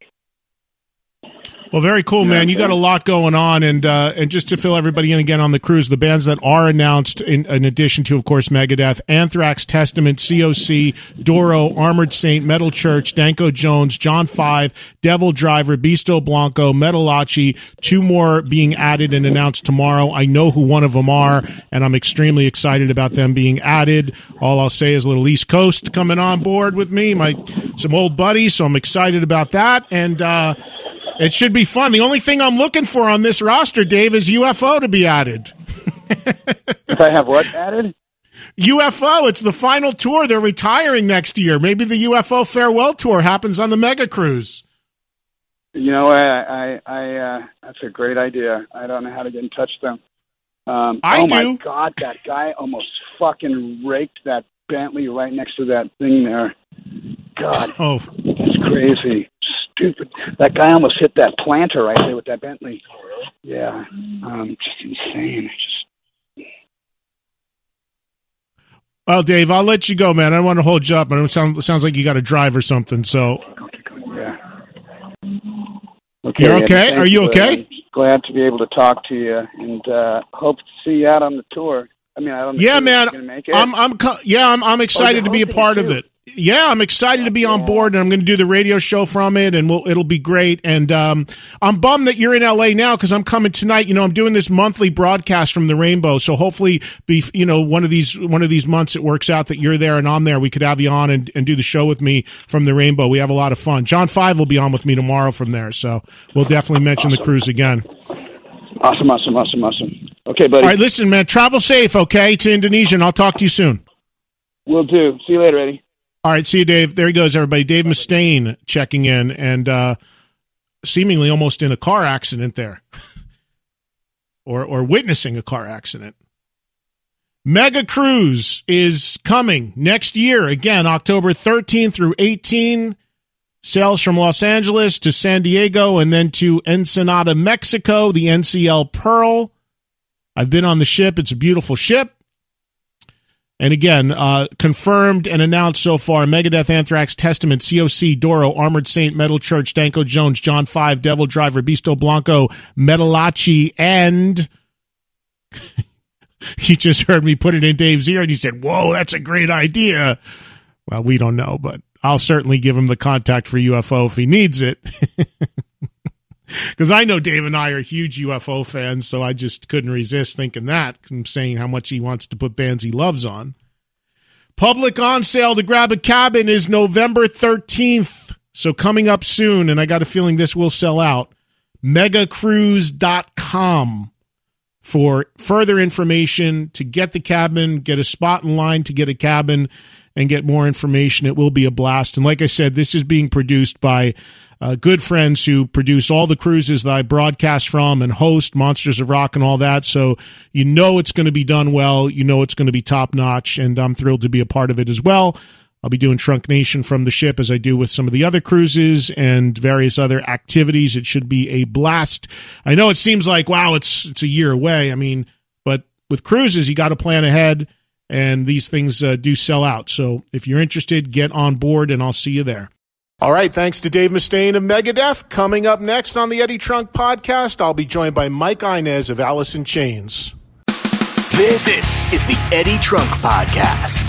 Well, very cool, man. You got a lot going on, and uh, and just to fill everybody in again on the cruise, the bands that are announced, in, in addition to, of course, Megadeth: Anthrax, Testament, C O C, Doro, Armored Saint, Metal Church, Danko Jones, John five, Devil Driver, Beasto Blanco, Metalachi. Two more being added and announced tomorrow. I know who one of them are, and I'm extremely excited about them being added. All I'll say is a little East Coast coming on board with me, my some old buddies, so I'm excited about that, and uh it should be fun. The only thing I'm looking for on this roster, Dave, is U F O to be added. If I have what added? U F O. It's the final tour. They're retiring next year. Maybe the U F O farewell tour happens on the Mega Cruise. You know, I, I, I uh, that's a great idea. I don't know how to get in touch with them. Um, I oh do. my God, that guy almost fucking raked that Bentley right next to that thing there. God, oh, it's crazy. Stupid. That guy almost hit that planter right there with that Bentley. Yeah. Um, just insane. Just... Well, Dave, I'll let you go, man. I don't want to hold you up. But it sounds, sounds like you got to drive or something. So, yeah. Okay, you're okay? Are you okay? I'm glad to be able to talk to you, and uh, hope to see you out on the tour. I mean, I don't know. Yeah, if man. You're make it. I'm, I'm, yeah, I'm, I'm excited oh, to be a part of it. Yeah, I'm excited to be on board, and I'm going to do the radio show from it, and we'll, it'll be great. And um, I'm bummed that you're in L A now because I'm coming tonight. You know, I'm doing this monthly broadcast from the Rainbow, so hopefully, be you know, one of these one of these months it works out that you're there and I'm there. We could have you on and, and do the show with me from the Rainbow. We have a lot of fun. John five will be on with me tomorrow from there, so we'll definitely mention awesome. the cruise again. Awesome, awesome, awesome, awesome. Okay, buddy. All right, listen, man, travel safe, okay, to Indonesia, and I'll talk to you soon. Will do. See you later, Eddie. All right, see you, Dave. There he goes, everybody. Dave Mustaine checking in, and uh, seemingly almost in a car accident there, or or witnessing a car accident. Mega Cruise is coming next year, again, October thirteenth through eighteenth. Sails from Los Angeles to San Diego and then to Ensenada, Mexico, the N C L Pearl. I've been on the ship. It's a beautiful ship. And again, uh, confirmed and announced so far: Megadeth, Anthrax, Testament, C O C, Doro, Armored Saint, Metal Church, Danko Jones, John five, Devil Driver, Beasto Blanco, Metalachi, and he just heard me put it in Dave's ear, and he said, "Whoa, that's a great idea." Well, we don't know, but I'll certainly give him the contact for U F O if he needs it. Because I know Dave and I are huge U F O fans, so I just couldn't resist thinking that. I'm saying how much he wants to put bands he loves on. Public on sale to grab a cabin is November thirteenth, so coming up soon, and I got a feeling this will sell out. mega cruise dot com for further information to get the cabin, get a spot in line to get a cabin, and get more information. It will be a blast. And like I said, this is being produced by Uh, good friends who produce all the cruises that I broadcast from and host, Monsters of Rock and all that. So you know it's going to be done well. You know it's going to be top notch, and I'm thrilled to be a part of it as well. I'll be doing Trunk Nation from the ship as I do with some of the other cruises and various other activities. It should be a blast. I know it seems like, wow, it's it's a year away. I mean, but with cruises, you got to plan ahead, and these things uh, do sell out. So if you're interested, get on board, and I'll see you there. All right, thanks to Dave Mustaine of Megadeth. Coming up next on the Eddie Trunk Podcast, I'll be joined by Mike Inez of Alice in Chains. This, this is the Eddie Trunk Podcast.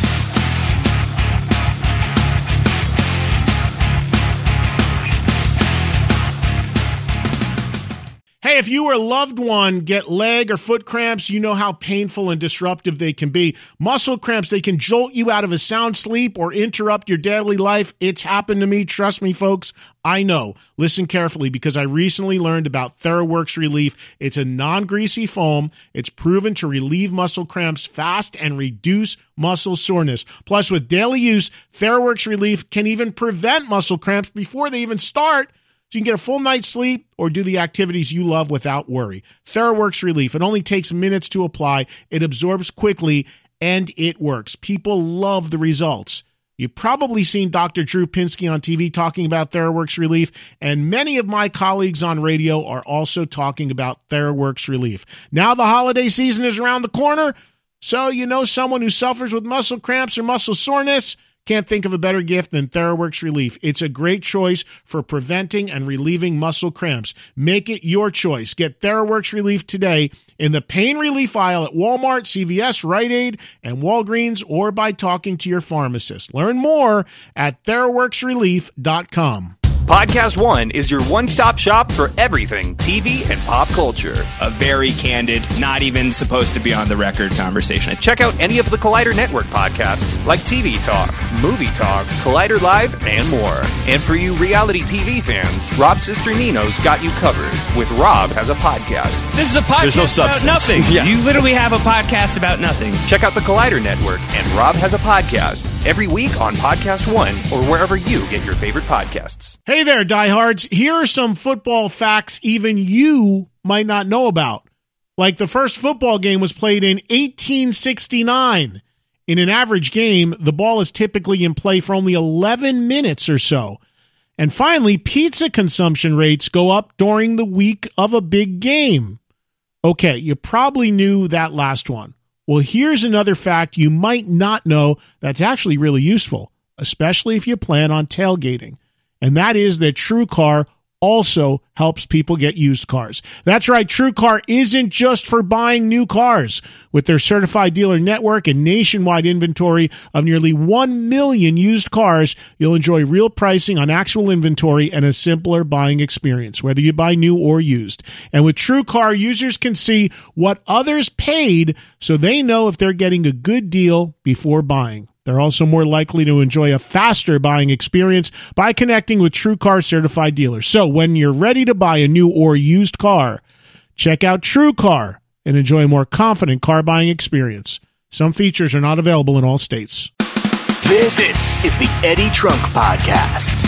Hey, if you or a loved one get leg or foot cramps, you know how painful and disruptive they can be. Muscle cramps, they can jolt you out of a sound sleep or interrupt your daily life. It's happened to me. Trust me, folks. I know. Listen carefully, because I recently learned about TheraWorks Relief. It's a non-greasy foam. It's proven to relieve muscle cramps fast and reduce muscle soreness. Plus, with daily use, TheraWorks Relief can even prevent muscle cramps before they even start. So you can get a full night's sleep or do the activities you love without worry. TheraWorks Relief. It only takes minutes to apply. It absorbs quickly, and it works. People love the results. You've probably seen Doctor Drew Pinsky on T V talking about TheraWorks Relief, and many of my colleagues on radio are also talking about TheraWorks Relief. Now the holiday season is around the corner, so you know someone who suffers with muscle cramps or muscle soreness. Can't think of a better gift than TheraWorks Relief. It's a great choice for preventing and relieving muscle cramps. Make it your choice. Get TheraWorks Relief today in the pain relief aisle at Walmart, C V S, Rite Aid, and Walgreens, or by talking to your pharmacist. Learn more at theraworks relief dot com. Podcast One is your one-stop shop for everything T V and pop culture. A very candid, not even supposed to be on the record conversation. Check out any of the Collider Network podcasts like T V Talk, Movie Talk, Collider Live, and more. And for you reality T V fans, Rob Cesternino's got you covered with Rob Has a Podcast. This is a podcast no about substance. nothing. Yeah. You literally have a podcast about nothing. Check out the Collider Network and Rob Has a Podcast every week on Podcast One or wherever you get your favorite podcasts. Hey there, diehards. Here are some football facts even you might not know about. Like, the first football game was played in eighteen sixty-nine. In an average game, the ball is typically in play for only eleven minutes or so. And finally, pizza consumption rates go up during the week of a big game. Okay, you probably knew that last one. Well, here's another fact you might not know that's actually really useful, especially if you plan on tailgating. And that is that TrueCar also helps people get used cars. That's right, TrueCar isn't just for buying new cars. With their certified dealer network and nationwide inventory of nearly one million used cars, you'll enjoy real pricing on actual inventory and a simpler buying experience, whether you buy new or used. And with TrueCar, users can see what others paid so they know if they're getting a good deal before buying. They're also more likely to enjoy a faster buying experience by connecting with TrueCar certified dealers. So when you're ready to buy a new or used car, check out TrueCar and enjoy a more confident car buying experience. Some features are not available in all states. This, this is the Eddie Trunk Podcast.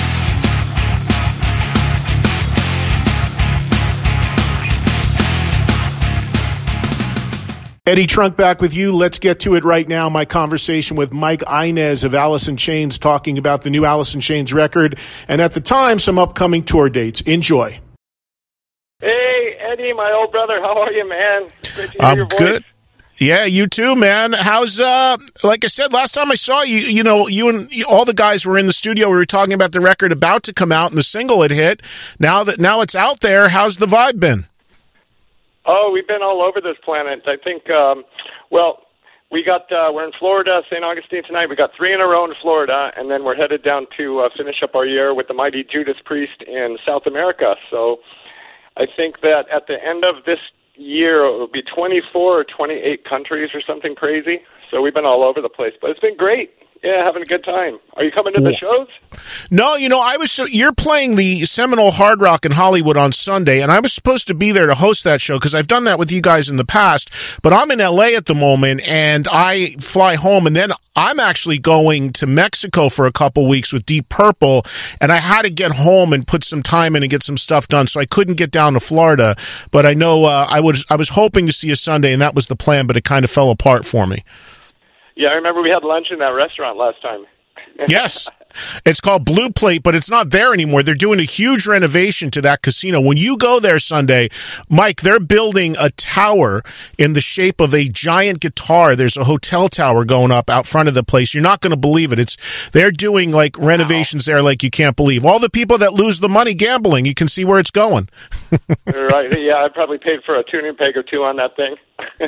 Eddie Trunk back with you. Let's get to it right now. My conversation with Mike Inez of Alice in Chains, talking about the new Alice in Chains record and at the time some upcoming tour dates. Enjoy. Hey, Eddie, my old brother. How are you, man? Great to hear I'm your voice. good. Yeah, you too, man. How's, uh, like I said, last time I saw you, you know, you and you, all the guys were in the studio. We were talking about the record about to come out and the single had hit. Now that, now it's out there, how's the vibe been? Oh, we've been all over this planet. I think, um, well, we got, uh, we're in Florida, Saint Augustine tonight. We got three in a row in Florida, and then we're headed down to uh, finish up our year with the mighty Judas Priest in South America. So I think that at the end of this year, it will be twenty-four or twenty-eight countries or something crazy. So we've been all over the place, but it's been great. Yeah, having a good time. Are you coming to the shows? No, you know, I was. You're playing the Seminole Hard Rock in Hollywood on Sunday, and I was supposed to be there to host that show because I've done that with you guys in the past. But I'm in L A at the moment, and I fly home, and then I'm actually going to Mexico for a couple weeks with Deep Purple, and I had to get home and put some time in and get some stuff done, so I couldn't get down to Florida. But I know uh, I was I was hoping to see you Sunday, and that was the plan, but it kind of fell apart for me. Yeah, I remember we had lunch in that restaurant last time. Yes. It's called Blue Plate, but it's not there anymore. They're doing a huge renovation to that casino. When you go there Sunday, Mike, they're building a tower in the shape of a giant guitar. There's a hotel tower going up out front of the place. You're not going to believe it. It's they're doing like renovations wow. there like you can't believe. All the people that lose the money gambling, you can see where it's going. Right. Yeah, I probably paid for a tuning peg or two on that thing.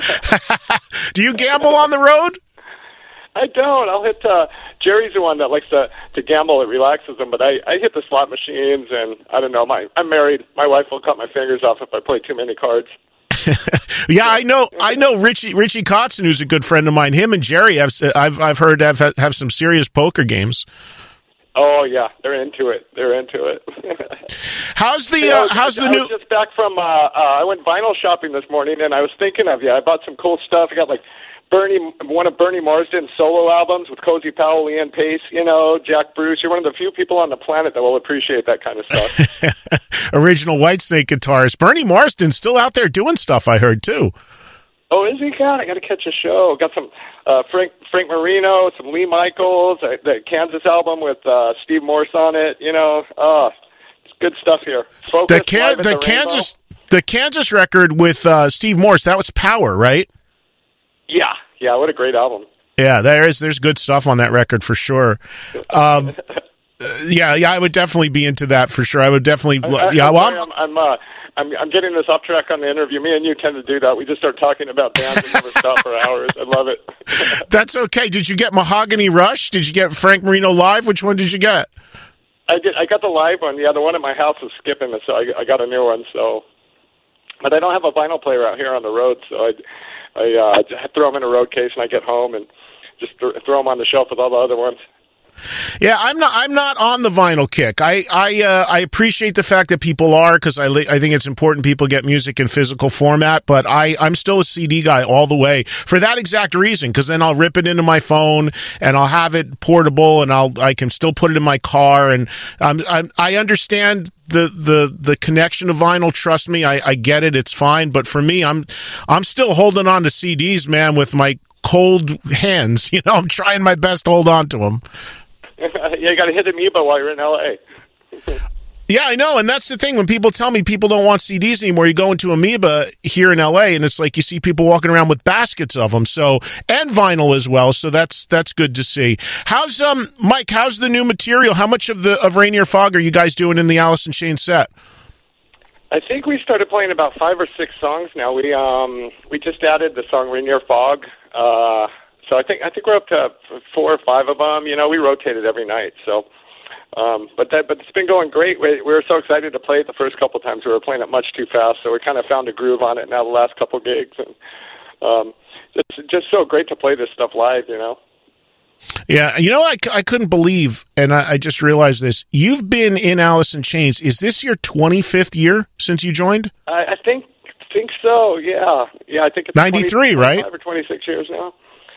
Do you gamble on the road? I don't. I'll hit. Uh, Jerry's the one that likes to to gamble. It relaxes him. But I, I hit the slot machines, and I don't know. My I'm married. My wife will cut my fingers off if I play too many cards. Yeah, I know. I know Richie Richie Kotzen, who's a good friend of mine. Him and Jerry have I've I've heard have have some serious poker games. Oh yeah, they're into it. They're into it. How's the you know, uh, how's the I new? was just back from. Uh, uh, I went vinyl shopping this morning, and I was thinking of you. I bought some cool stuff. I got like Bernie, one of Bernie Marsden's solo albums with Cozy Powell, Leanne Pace, you know, Jack Bruce. You're one of the few people on the planet that will appreciate that kind of stuff. Original Whitesnake guitarist. Bernie Marsden's still out there doing stuff, I heard, too. Oh, is he? God, I got to catch a show. Got some uh, Frank Frank Marino, some Lee Michaels, uh, the Kansas album with uh, Steve Morse on it. You know, uh, it's good stuff here. Focus, the Can- the, the Kansas the Kansas record with uh, Steve Morse, that was Power, right? Yeah, yeah, what a great album. Yeah, there is. There's good stuff on that record for sure. Um, yeah, yeah, I would definitely be into that for sure. I would definitely. I, I, yeah, I'm, well, sorry, I'm, I'm, uh, I'm, I'm getting this off track on the interview. Me and you tend to do that. We just start talking about bands and never stop for hours. I love it. That's okay. Did you get Mahogany Rush? Did you get Frank Marino Live? Which one did you get? I did. I got the live one. Yeah, the one at my house was skipping, so I, I got a new one. So, but I don't have a vinyl player out here on the road, so I. I uh, throw them in a road case, and I get home and just th- throw them on the shelf with all the other ones. Yeah, I'm not. I'm not on the vinyl kick. I I uh, I appreciate the fact that people are, because I I think it's important people get music in physical format. But I I'm still a C D guy all the way for that exact reason. Because then I'll rip it into my phone and I'll have it portable, and I'll I can still put it in my car. And um, I I understand the the the connection of vinyl. Trust me, I I get it. It's fine. But for me, I'm I'm still holding on to C Ds, man, with my cold hands. You know, I'm trying my best to hold on to them. Yeah, you got to hit Amoeba while you're in L A. Yeah, I know, and that's the thing. When people tell me people don't want C Ds anymore, you go into Amoeba here in L A, and it's like you see people walking around with baskets of them. So, and vinyl as well. So that's that's good to see. How's um Mike? How's the new material? How much of the of Rainier Fog are you guys doing in the Alice in Chains set? I think we started playing about five or six songs now. We um we just added the song Rainier Fog. Uh, So I think I think we're up to four or five of them. You know, we rotate it every night. So, um, but that but it's been going great. We, we were so excited to play it the first couple of times. We were playing it much too fast, so we kind of found a groove on it now the last couple of gigs, and um, it's just so great to play this stuff live. You know. Yeah, you know, I, I couldn't believe, and I, I just realized this. You've been in Alice in Chains. Is this your twenty-fifth year since you joined? I, I think think so. Yeah, yeah. I think it's ninety-three, right? Or twenty-six years now.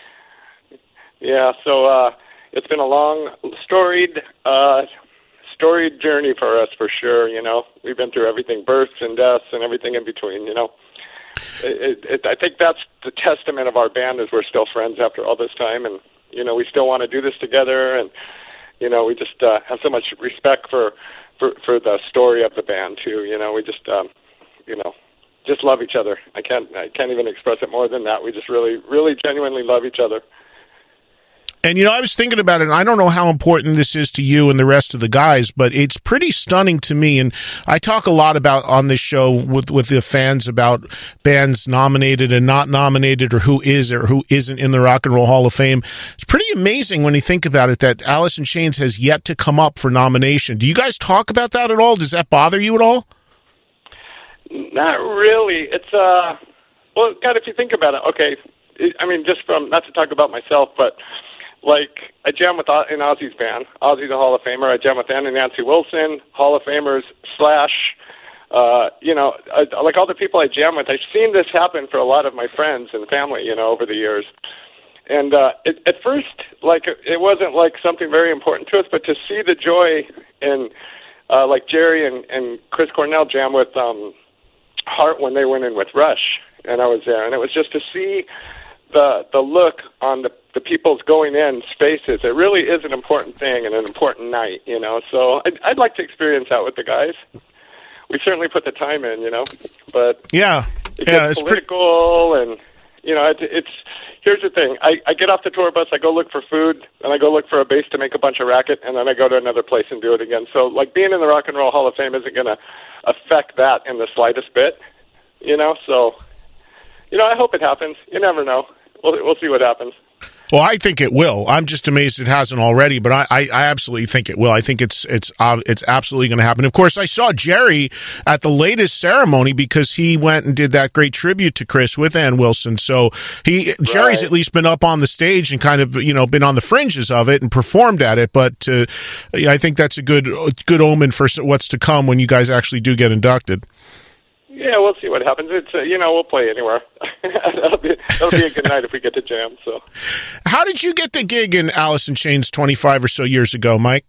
Yeah, so uh, it's been a long, storied, uh, storied journey for us, for sure. You know, we've been through everything, births and deaths and everything in between. You know, it, it, it, I think that's the testament of our band, is we're still friends after all this time, and you know, we still want to do this together, and you know, we just uh, have so much respect for, for for the story of the band too. You know, we just, um, you know, just love each other. I can't, I can't even express it more than that. We just really, really, genuinely love each other. And, you know, I was thinking about it, and I don't know how important this is to you and the rest of the guys, but it's pretty stunning to me. And I talk a lot about on this show with, with the fans about bands nominated and not nominated, or who is or who isn't in the Rock and Roll Hall of Fame. It's pretty amazing when you think about it that Alice in Chains has yet to come up for nomination. Do you guys talk about that at all? Does that bother you at all? Not really. It's, uh, well, God, if you think about it, okay, I mean, just from, not to talk about myself, but like, I jam with in Ozzy's band. Ozzy's a Hall of Famer. I jam with Ann and Nancy Wilson, Hall of Famers, Slash. Uh, you know, I, like all the people I jam with, I've seen this happen for a lot of my friends and family, you know, over the years. And uh, it, at first, like, it wasn't like something very important to us, but to see the joy in, uh, like Jerry and, and Chris Cornell jam with um, Heart when they went in with Rush, and I was there, and it was just to see the the look on the the people's going in spaces. It really is an important thing and an important night, you know. So I'd, I'd like to experience that with the guys. We certainly put the time in, you know, but yeah, it yeah, gets it's political pretty... and, you know, it, it's, here's the thing. I, I get off the tour bus, I go look for food, and I go look for a base to make a bunch of racket, and then I go to another place and do it again. So, like, being in the Rock and Roll Hall of Fame isn't going to affect that in the slightest bit, you know, so, you know, I hope it happens. You never know. We'll, we'll see what happens. Well, I think it will. I'm just amazed it hasn't already, but I, I, I absolutely think it will. I think it's it's uh, it's absolutely going to happen. Of course, I saw Jerry at the latest ceremony because he went and did that great tribute to Chris with Ann Wilson. So he right. Jerry's at least been up on the stage and kind of, you know, been on the fringes of it and performed at it. But uh, I think that's a good good omen for what's to come when you guys actually do get inducted. Yeah, we'll see what happens. It's uh, you know, we'll play anywhere. that'll, be, that'll be a good night if we get to jam. So, how did you get the gig in Alice in Chains twenty-five or so years ago, Mike?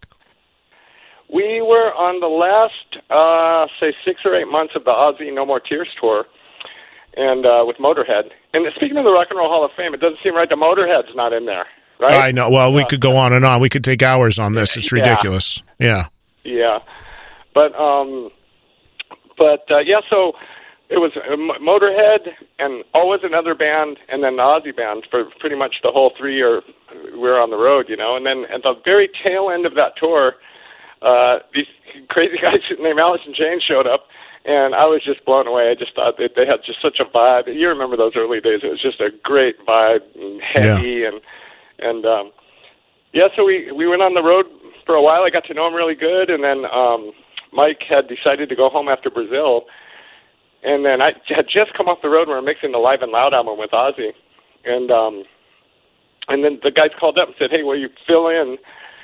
We were on the last, uh, say, six or eight months of the Ozzy No More Tears tour, and uh, with Motorhead. And speaking of the Rock and Roll Hall of Fame, it doesn't seem right the Motorhead's not in there, right? I know. Well, we uh, could go on and on. We could take hours on this. It's ridiculous. Yeah. Yeah, but. um But, uh, yeah, so it was Motorhead and always another band and then the Ozzy band for pretty much the whole three year we were on the road, you know. And then at the very tail end of that tour, uh, these crazy guys named Alice in Chains showed up, and I was just blown away. I just thought they, they had just such a vibe. You remember those early days. It was just a great vibe and heavy. Yeah. And, and um, yeah, so we, we went on the road for a while. I got to know them really good, and then um, – Mike had decided to go home after Brazil, and then I had just come off the road and we were mixing the Live and Loud album with Ozzy, and um, and then the guys called up and said, "Hey, will you fill in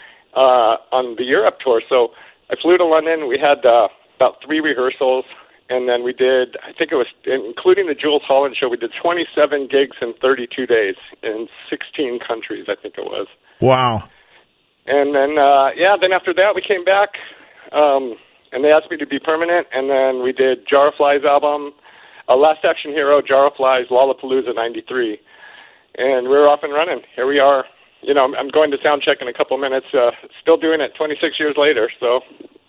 uh, on the Europe tour?" So I flew to London. We had uh, about three rehearsals, and then we did, I think it was, including the Jules Holland show, we did twenty-seven gigs in thirty-two days in sixteen countries, I think it was. Wow. And then, uh, yeah, then after that we came back. Um, And they asked me to be permanent, and then we did Jar of Flies album, uh, Last Action Hero, Jar of Flies, Lollapalooza ninety-three. And we were off and running. Here we are. You know, I'm going to sound check in a couple of minutes, uh, still doing it twenty-six years later. So,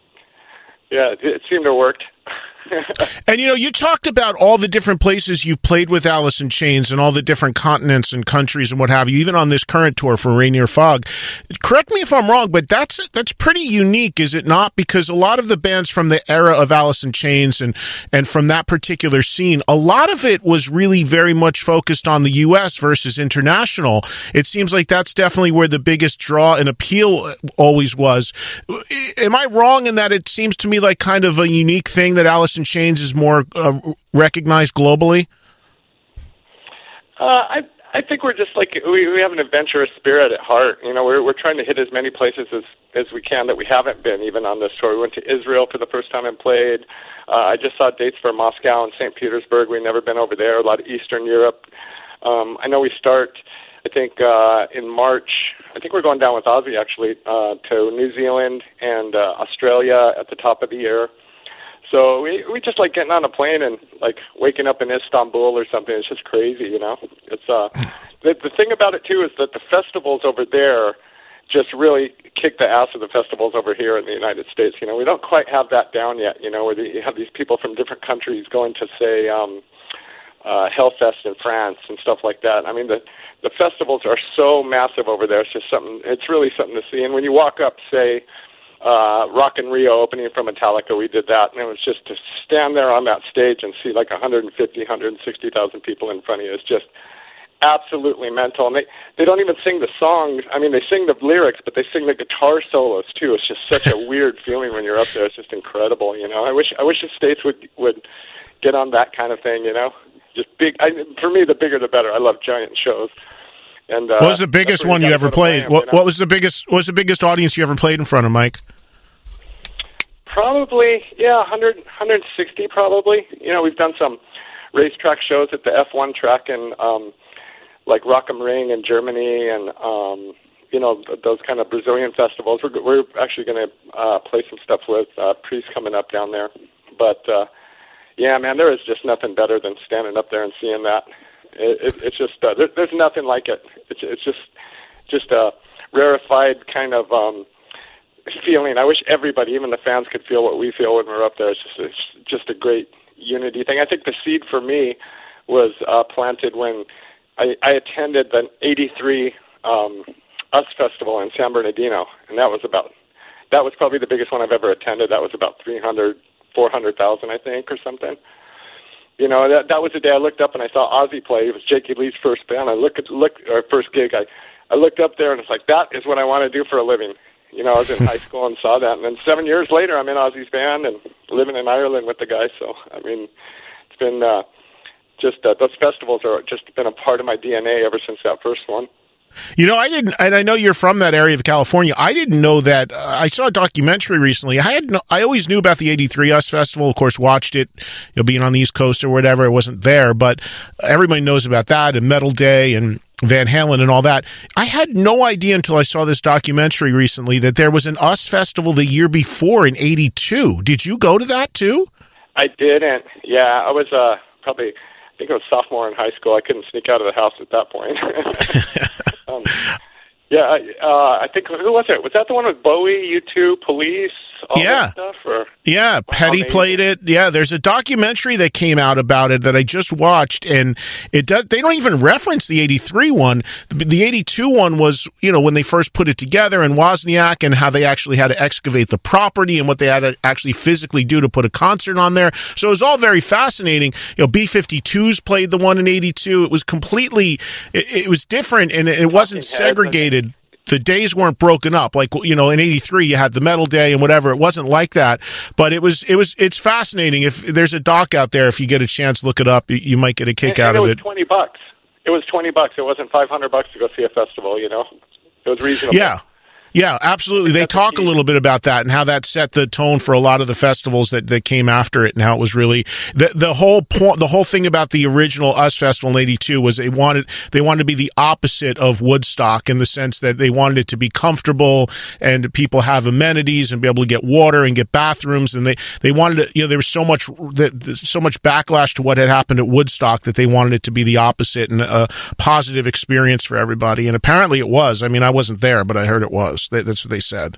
yeah, it, it seemed to have worked. And, you know, you talked about all the different places you've played with Alice in Chains and all the different continents and countries and what have you, even on this current tour for Rainier Fog. Correct me if I'm wrong, but that's that's pretty unique, is it not? Because a lot of the bands from the era of Alice in Chains and, and from that particular scene, a lot of it was really very much focused on the U S versus international. It seems like that's definitely where the biggest draw and appeal always was. Am I wrong in that it seems to me like kind of a unique thing that Alice in Chains is more uh, recognized globally? Uh, I I think we're just like we, we have an adventurous spirit at heart. You know, we're we're trying to hit as many places as as we can that we haven't been even on this tour. We went to Israel for the first time and played. Uh, I just saw dates for Moscow and Saint Petersburg. We've never been over there. A lot of Eastern Europe. Um, I know we start. I think uh, in March. I think we're going down with Ozzy actually uh, to New Zealand and uh, Australia at the top of the year. So we we just like getting on a plane and like waking up in Istanbul or something. It's just crazy, you know. It's uh the the thing about it too is that the festivals over there just really kick the ass of the festivals over here in the United States. You know, we don't quite have that down yet. You know, where you have these people from different countries going to say um, uh, Hellfest in France and stuff like that. I mean, the the festivals are so massive over there. It's just something. It's really something to see. And when you walk up, say. Uh, Rock in Rio opening for Metallica, we did that, and it was just to stand there on that stage and see like one hundred fifty, one hundred sixty thousand people in front of you is just absolutely mental. And they, they don't even sing the songs. I mean, they sing the lyrics, but they sing the guitar solos too. It's just such a weird feeling when you're up there. It's just incredible, you know. I wish I wish the States would would get on that kind of thing, you know. Just big. I, for me, the bigger the better. I love giant shows. And, uh, what was the biggest one you ever played? Them, what, you know? what was the biggest? What was the biggest audience you ever played in front of, Mike? Probably, yeah, one hundred, one hundred sixty probably. You know, we've done some racetrack shows at the F one track in, um, like Rock am Ring in Germany, and um, you know those kind of Brazilian festivals. We're we're actually going to uh, play some stuff with uh, Priest coming up down there. But uh, yeah, man, there is just nothing better than standing up there and seeing that. It, it, it's just uh, there, there's nothing like it. It's it's just just a rarefied kind of um, feeling. I wish everybody, even the fans, could feel what we feel when we're up there. It's just it's just a great unity thing. I think the seed for me was uh, planted when I, I attended the eighty-three um, U S Festival in San Bernardino, and that was about that was probably the biggest one I've ever attended. That was about three hundred, four hundred thousand, I think, or something. You know, that that was the day I looked up and I saw Ozzy play. It was Jakey Lee's first band. I look at look or first gig. I I looked up there and it's like, that is what I want to do for a living. You know, I was in high school and saw that, and then seven years later, I'm in Ozzy's band and living in Ireland with the guys. So I mean, it's been uh, just uh, those festivals are just been a part of my D N A ever since that first one. You know, I didn't, and I know you're from that area of California. I didn't know that. Uh, I saw a documentary recently. I had, no, I always knew about the eighty-three U S Festival. Of course, watched it, you know, being on the East Coast or whatever. It wasn't there, but everybody knows about that and Metal Day and Van Halen and all that. I had no idea until I saw this documentary recently that there was an U S Festival the year before in eighty-two. Did you go to that too? I didn't. Yeah, I was uh, probably. I think I was sophomore in high school. I couldn't sneak out of the house at that point. um, yeah, uh, I think, who was it? Was that the one with Bowie, U two, Police, all yeah. that stuff? Or? Yeah, wow, Petty amazing. Played it. Yeah, there's a documentary that came out about it that I just watched, and it does. They don't even reference the eighty-three one. The, the eighty-two one was, you know, when they first put it together, and Wozniak, and how they actually had to excavate the property and what they had to actually physically do to put a concert on there. So it was all very fascinating. You know, B fifty-twos played the one in eighty-two. It was completely, it, it was different, and it, it wasn't segregated. The days weren't broken up. Like, you know, in eighty-three you had the Metal Day and whatever. It wasn't like that, but it was, it was, it's fascinating. If there's a doc out there, if you get a chance, look it up. You, you might get a kick and, out and of it. it. It was twenty bucks. It was twenty bucks. It wasn't five hundred bucks to go see a festival, you know? It was reasonable. Yeah. Yeah, absolutely. They talk a little bit about that and how that set the tone for a lot of the festivals that, that came after it, and how it was really the the whole point. The whole thing about the original U S Festival in eighty-two was they wanted they wanted to be the opposite of Woodstock, in the sense that they wanted it to be comfortable and people have amenities and be able to get water and get bathrooms, and they they wanted to, you know, there was so much so much backlash to what had happened at Woodstock that they wanted it to be the opposite and a positive experience for everybody. And apparently it was. I mean, I wasn't there, but I heard it was. That's what they said.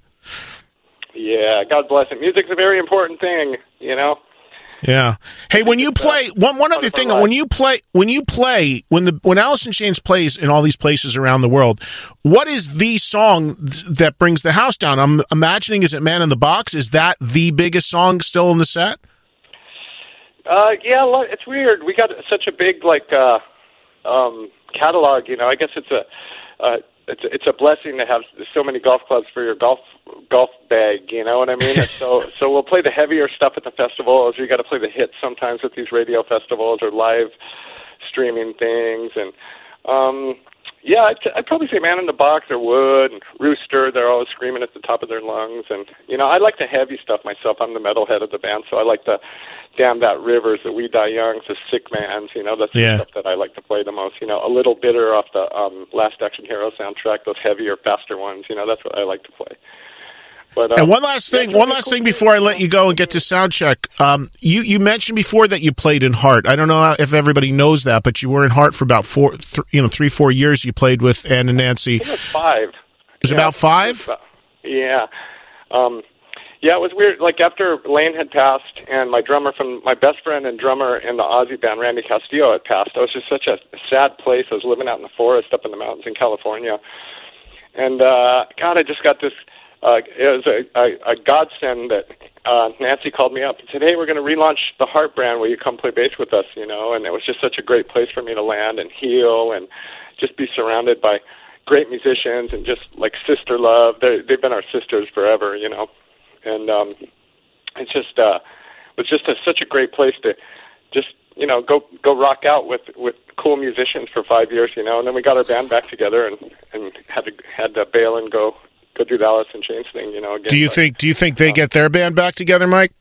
Yeah, God bless it. Music's a very important thing, you know. Yeah. Hey, when you play, one one other thing, when you play, when you play, when the when Alice in Chains plays in all these places around the world, what is the song that brings the house down? I'm imagining, is it "Man in the Box"? Is that the biggest song still in the set? Uh, yeah, it's weird. We got such a big like uh, um, catalog, you know. I guess it's a. Uh, It's it's a blessing to have so many golf clubs for your golf golf bag, you know what I mean? And so so we'll play the heavier stuff at the festivals. We got to play the hits sometimes at these radio festivals or live streaming things. And um, yeah, I'd, I'd probably say Man in the Box or Wood and Rooster. They're always screaming at the top of their lungs. And you know, I like the heavy stuff myself. I'm the metalhead of the band, so I like the Damn That Rivers, the We Die Young, the Sick Mans. You know, that's the yeah. stuff that I like to play the most. You know, A Little Bitter off the um, Last Action Hero soundtrack. Those heavier, faster ones. You know, that's what I like to play. But, um, and one last thing, yeah, one last cool thing before I let you go and get to sound check. Um, you you mentioned before that you played in Heart. I don't know if everybody knows that, but you were in Heart for about four, th- you know, three, four years. You played with Ann and Nancy. I think it was five. It was yeah, about five. About, yeah. Um, Yeah, it was weird. Like, after Lane had passed and my drummer from my best friend and drummer in the Ozzy band, Randy Castillo, had passed, it was just such a sad place. I was living out in the forest up in the mountains in California. And, uh, God, I just got this, uh, it was a, a, a godsend that uh, Nancy called me up and said, hey, we're going to relaunch the Heart brand. Will you come play bass with us, you know? And it was just such a great place for me to land and heal and just be surrounded by great musicians and just, like, sister love. They're, they've been our sisters forever, you know? And um, it's just uh, it was just a, such a great place to just, you know, go go rock out with, with cool musicians for five years, you know. And then we got our band back together and, and had to had to bail and go go do the Alice in Chains thing, you know. Again. Do you but, think Do you think they um, get their band back together, Mike?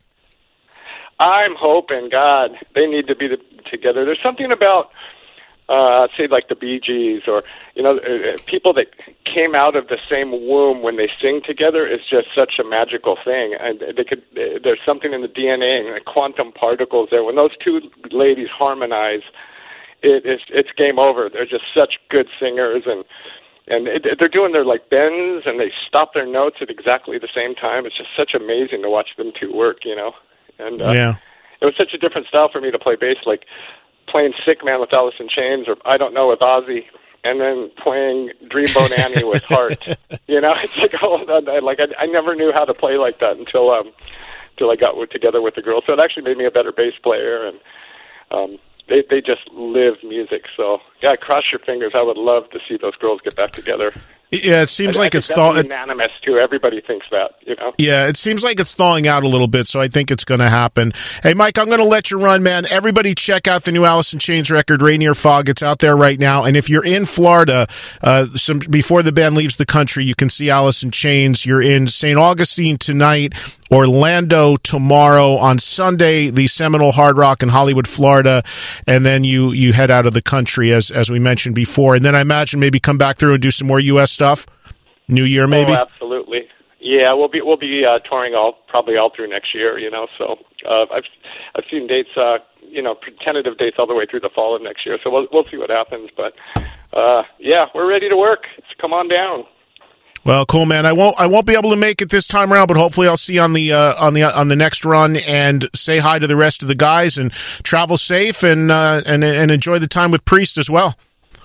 I'm hoping, God, they need to be the, together. There's something about, uh, say, like the Bee Gees, or, you know, uh, people that came out of the same womb when they sing together is just such a magical thing. And they could, there's something in the D N A and the quantum particles there. When those two ladies harmonize, it is it's game over. They're just such good singers, and and it, they're doing their like bends, and they stop their notes at exactly the same time. It's just such amazing to watch them two work, you know. And uh, yeah, it was such a different style for me to play bass, like playing Sick Man with Alice in Chains, or I Don't Know with Ozzy, and then playing Dreamboat Annie with Heart. You know, it's like oh, like I, I never knew how to play like that until um until I got together with the girls. So it actually made me a better bass player, and um. They they just live music, so yeah, cross your fingers. I would love to see those girls get back together. Yeah, it seems I, like I it's thawing. Unanimous too. Everybody thinks that, you know. Yeah, it seems like it's thawing out a little bit, so I think it's going to happen. Hey, Mike, I'm going to let you run, man. Everybody, check out the new Alice in Chains record, Rainier Fog. It's out there right now, and if you're in Florida, uh, some before the band leaves the country, you can see Alice in Chains. You're in Saint Augustine tonight, Orlando tomorrow, on Sunday, the Seminole Hard Rock in Hollywood, Florida, and then you you head out of the country as as we mentioned before, and then I imagine maybe come back through and do some more U S stuff. New Year, maybe. Oh, absolutely. Yeah, we'll be we'll be uh, touring all probably all through next year. You know, so uh, I've I've seen dates, uh, you know, tentative dates all the way through the fall of next year. So we'll we'll see what happens. But uh, yeah, we're ready to work. It's come on down. Well, cool, man. I won't I won't be able to make it this time around, but hopefully I'll see you on the uh, on the on the next run, and say hi to the rest of the guys, and travel safe, and uh, and and enjoy the time with Priest as well.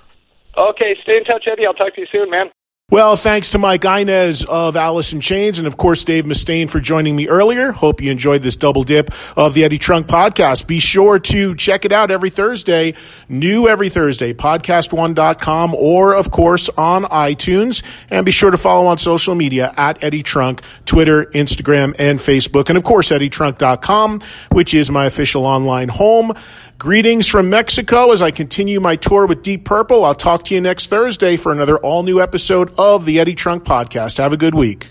Okay, stay in touch, Eddie. I'll talk to you soon, man. Well, thanks to Mike Inez of Alice in Chains, and of course Dave Mustaine for joining me earlier. Hope you enjoyed this double dip of the Eddie Trunk podcast. Be sure to check it out every Thursday, new every Thursday, podcast one dot com, or of course on iTunes. And be sure to follow on social media at Eddie Trunk, Twitter, Instagram, and Facebook, and of course Eddie Trunk dot com, which is my official online home. Greetings from Mexico as I continue my tour with Deep Purple. I'll talk to you next Thursday for another all-new episode of the Eddie Trunk Podcast. Have a good week.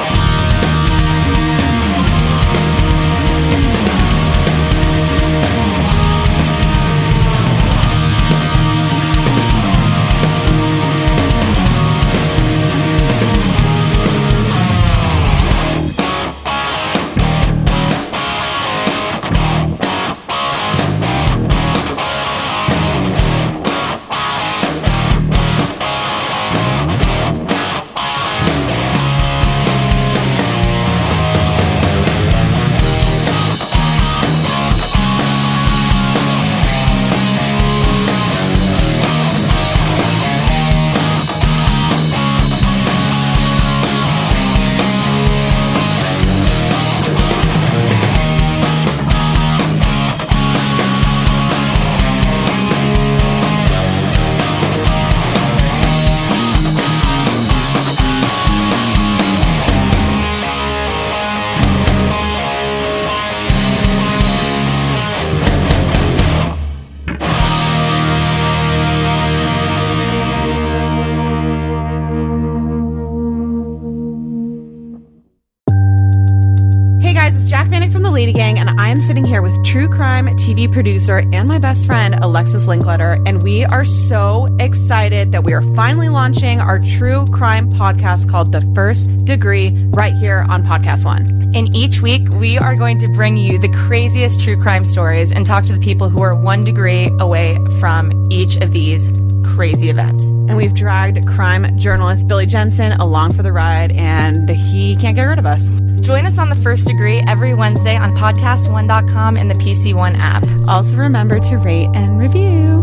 True crime T V producer and my best friend, Alexis Linkletter, and we are so excited that we are finally launching our true crime podcast called The First Degree right here on Podcast One. And each week, we are going to bring you the craziest true crime stories and talk to the people who are one degree away from each of these crazy events. And we've dragged crime journalist Billy Jensen along for the ride, and he can't get rid of us. Join us on The First Degree every Wednesday on podcast one dot com and the P C One app. Also remember to rate and review.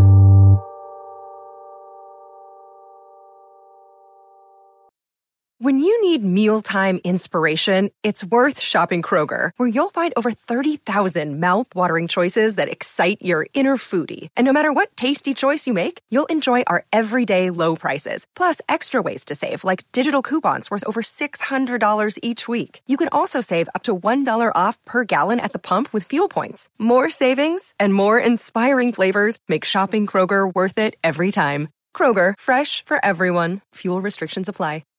When you need mealtime inspiration, it's worth shopping Kroger, where you'll find over thirty thousand mouth-watering choices that excite your inner foodie. And no matter what tasty choice you make, you'll enjoy our everyday low prices, plus extra ways to save, like digital coupons worth over six hundred dollars each week. You can also save up to one dollar off per gallon at the pump with fuel points. More savings and more inspiring flavors make shopping Kroger worth it every time. Kroger, fresh for everyone. Fuel restrictions apply.